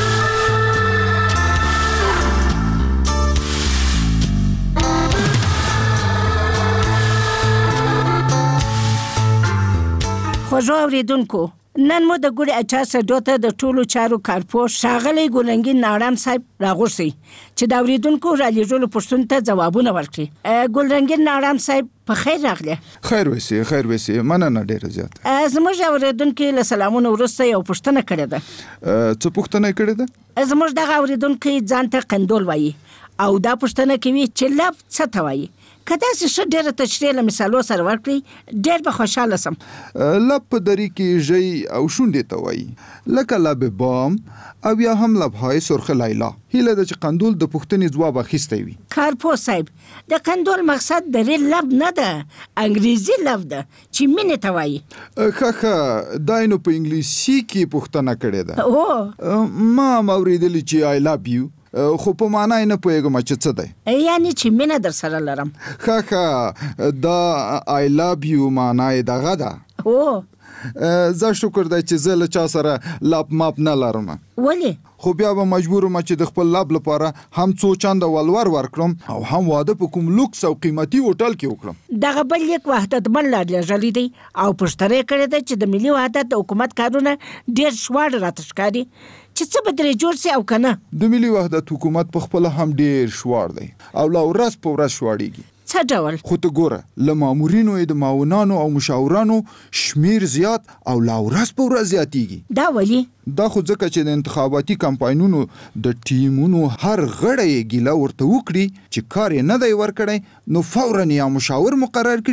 Speaker 1: خوږو اورېدونکو، نن مو د ګوړې اچار سډو ته د ټولو چارو کارپوه ښاغلی ګلرنګین ناړم صاحب راغوښتی چې د اورېدونکو رالیږلو پوښتنو ته ځوابونه ورکړي. ګلرنګین ناړم صاحب په خیر راغلی.
Speaker 5: خیر وسې خیر وسې، مننه ډېره زیاته.
Speaker 1: زموږ اورېدونکي له سلامونو وروسته یو پوښتنه کړې ده.
Speaker 5: څه پوښتنه یې کړې ده؟
Speaker 1: زموږ دغه اورېدونکي ځان ته قندول وایي او دا پوښتنه کوي چې لب څه ته وایي. که داسې ښه ډېره تشریح له مثالو سره ورکړي ډېر به خوشحاله سم.
Speaker 5: لب په دري کې ژی او شونډې ته وایي، لکه لب بام او یا هم لبهای سرخ لیلا. هیله ده چې قندول د پوښتنې ځواب اخیستی وي.
Speaker 1: کارپوه صاحب، د قندول مقصد دري لب نه ده، انګریزي لب ده چې مینې ته وایي.
Speaker 5: ښه ښه، دا یې نو په انګلیسي کې پوښتنه کړې ده.
Speaker 1: او
Speaker 5: ما هم اورېدلي چې آی لب یو، خو په معنا یې نه پوهېږم چې څه دی.
Speaker 1: یعنې چې مینه در سره لرم.
Speaker 5: ښه ښه، دا آی لب یو معنا یې دغه ده.
Speaker 1: او
Speaker 5: زه شکر دی چې زه له چا سره لپ ماپ نه لرم.
Speaker 1: ولې؟
Speaker 5: خو بیا به مجبور یم چې د خپل لب لپاره هم څو چنده ولور ورکړم او هم واده په کوم لوکس او قیمتي هوټل کې وکړم.
Speaker 1: دغه بل یک وحدتمند رالیږلی دی او پوښتنه یې کړې ده چې د ملي وحدت د حکومت کارونه ډېر شواړ راته ښکاري چې څه به ترې جوړ سي او که نه.
Speaker 5: د ملي وحدت حکومت په خپله هم ډېر شواړ دی او لا ورځ په ورځ شواړېږي.
Speaker 1: څه ډول؟
Speaker 5: خو ته ګوره، له مامورینو یې د معاونانو او مشاورانو شمیر زیات او لا ورځ په ورځ زیاتېږي.
Speaker 1: دا ولې؟
Speaker 5: دا خو ځکه چې د انتخاباتي کمپاینونو د ټیمونو هر غړی یې ګیله ورته وکړي چې کار یې نه دی ورکړی، نو فوراً یا مشاور مقرر کړي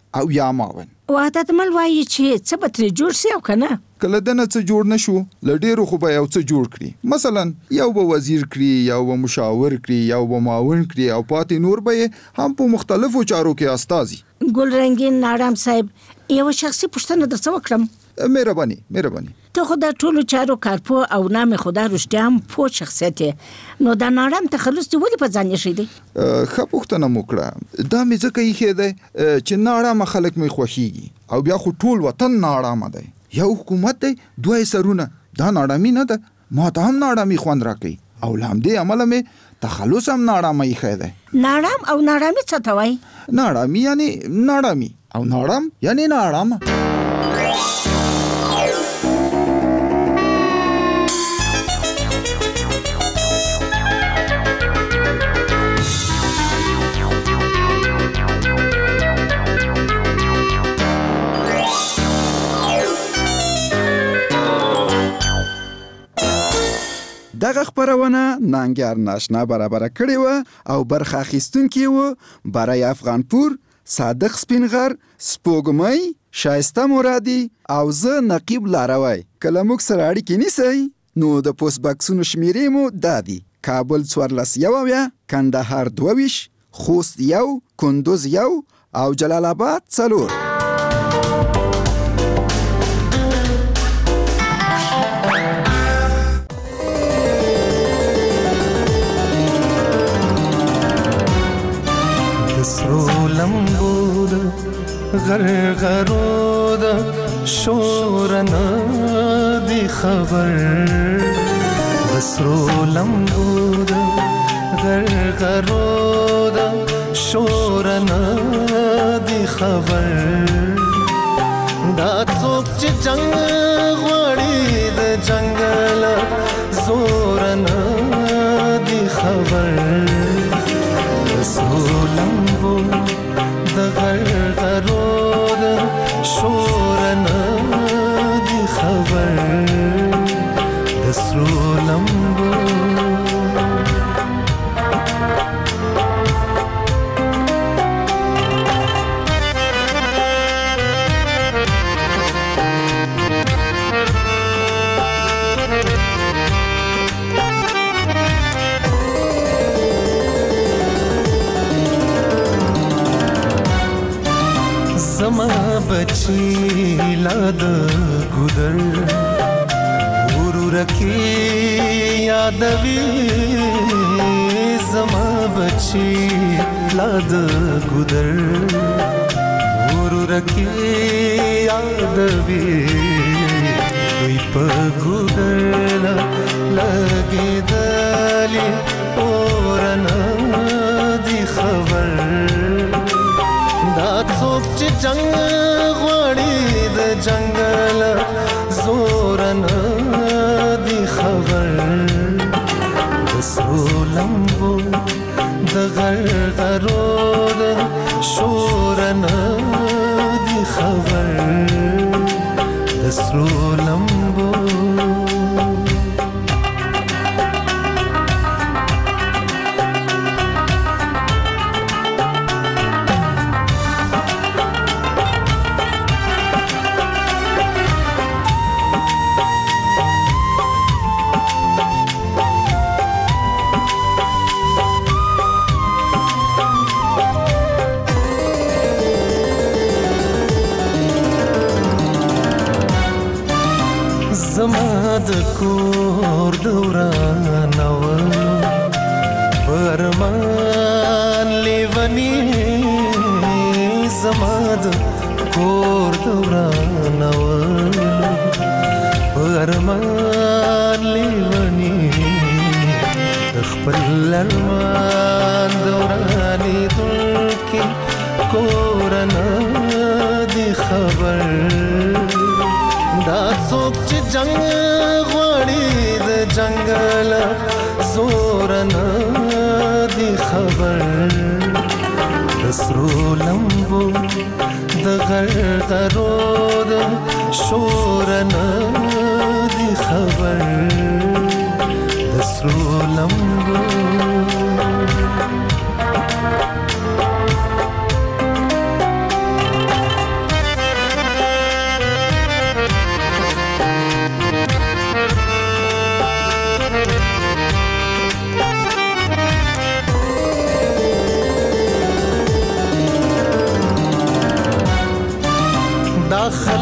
Speaker 5: او یا معاون.
Speaker 1: وحدت مل وایي چې څه به ترې جوړ سي او که نه؟
Speaker 5: کله دنه څه جوړ نشو له ډېرو خو به یو څه جوړ کړي، مثلا یو به وزیر کړي، یو به مشاور کړي، یو به معاون کړي او پاتې نور به یې هم په مختلفو چارو کې استازي.
Speaker 1: ګل رنګین نارام صاحب یو شخصي پوښتنه درڅه وکړم؟
Speaker 5: مهرباني مهرباني.
Speaker 1: ته خو د ټولو چارو کارپو او نام خدا رښتیا هم پوه شخصیت یې، نو د نارام تخلص دې ولې په ځان ایښی دی؟
Speaker 5: ښه پوښتنه مو کړه. دا مې ځکه ایښی دی چې نارامه خلک مې خوښیږي او بیا خو ټول وطن نارامه دی. یو حکومت دی دوه سرونه، دا نارامي نه ده، ما ته هم نارامي خوند راکوي او له همدې امله مې تخلص هم نارامه ایښی دی.
Speaker 1: نارام او نارامي څه ته وایي؟
Speaker 5: نارامي یعنی نارامي او نارام یعنی نارامه. دغه خبرونه ننګیار ناشنا برابر کړی و او برخه اخیستونکي و برای افغانپور، صادق سپینغر، سپوږمۍ، شایسته مرادي او زه نقیب لاروی. کله موږ سره اړیکې نیسئ نو د پوسټ باکسونو شمیرې مو دا دي: کابل څوارلس یو اویا، کندهار دوه ویشت، خوست یو، کندوز یو او جلال آباد څلور.
Speaker 4: سرو لمبو د غرغرو د شورنا دی خبر، د سرو لمبو د غرغرو د شورنا دی خبر، دا څوک چې جنگ غواړي د جنگل زورنا دی خبر، سرو لمبو د غرغرو د شورنا دی خبر، د سرو لمبو. زما بچی لاد ګودر ورور کی یادوي، زما بچی لاد ګودر ورور کی یادوي، دوی په ګودر لګیدلی اورنا دی خبر، دا څوک چې جنگ غواړي د جنگل زورنا دی خبر، د سرو لمبو د غرغرو د شورنا دی خبر، د سرو لمبو. زما د کور دوران اولو پرمان لیونی، زما د کور دوران اولو پرمان لیونی، خپل ارمان دورانی دلکی کورنا دی خبر، دا څوک چې جنگ غواړي د جنگل زورنا دی خبر، د سرو لمبو د غرغرو د شورنا دی خبر، د سرو لمبو.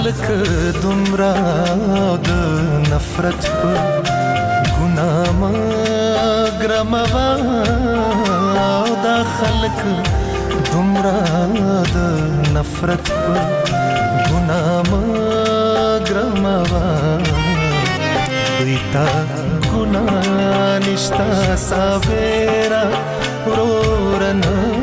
Speaker 4: خلک دومره د نفرت په ګناه مه ګرموه دا خلک دومره د نفرت په ګناه مه ګرموه دوی ته ګناه نشته صابره وروره نه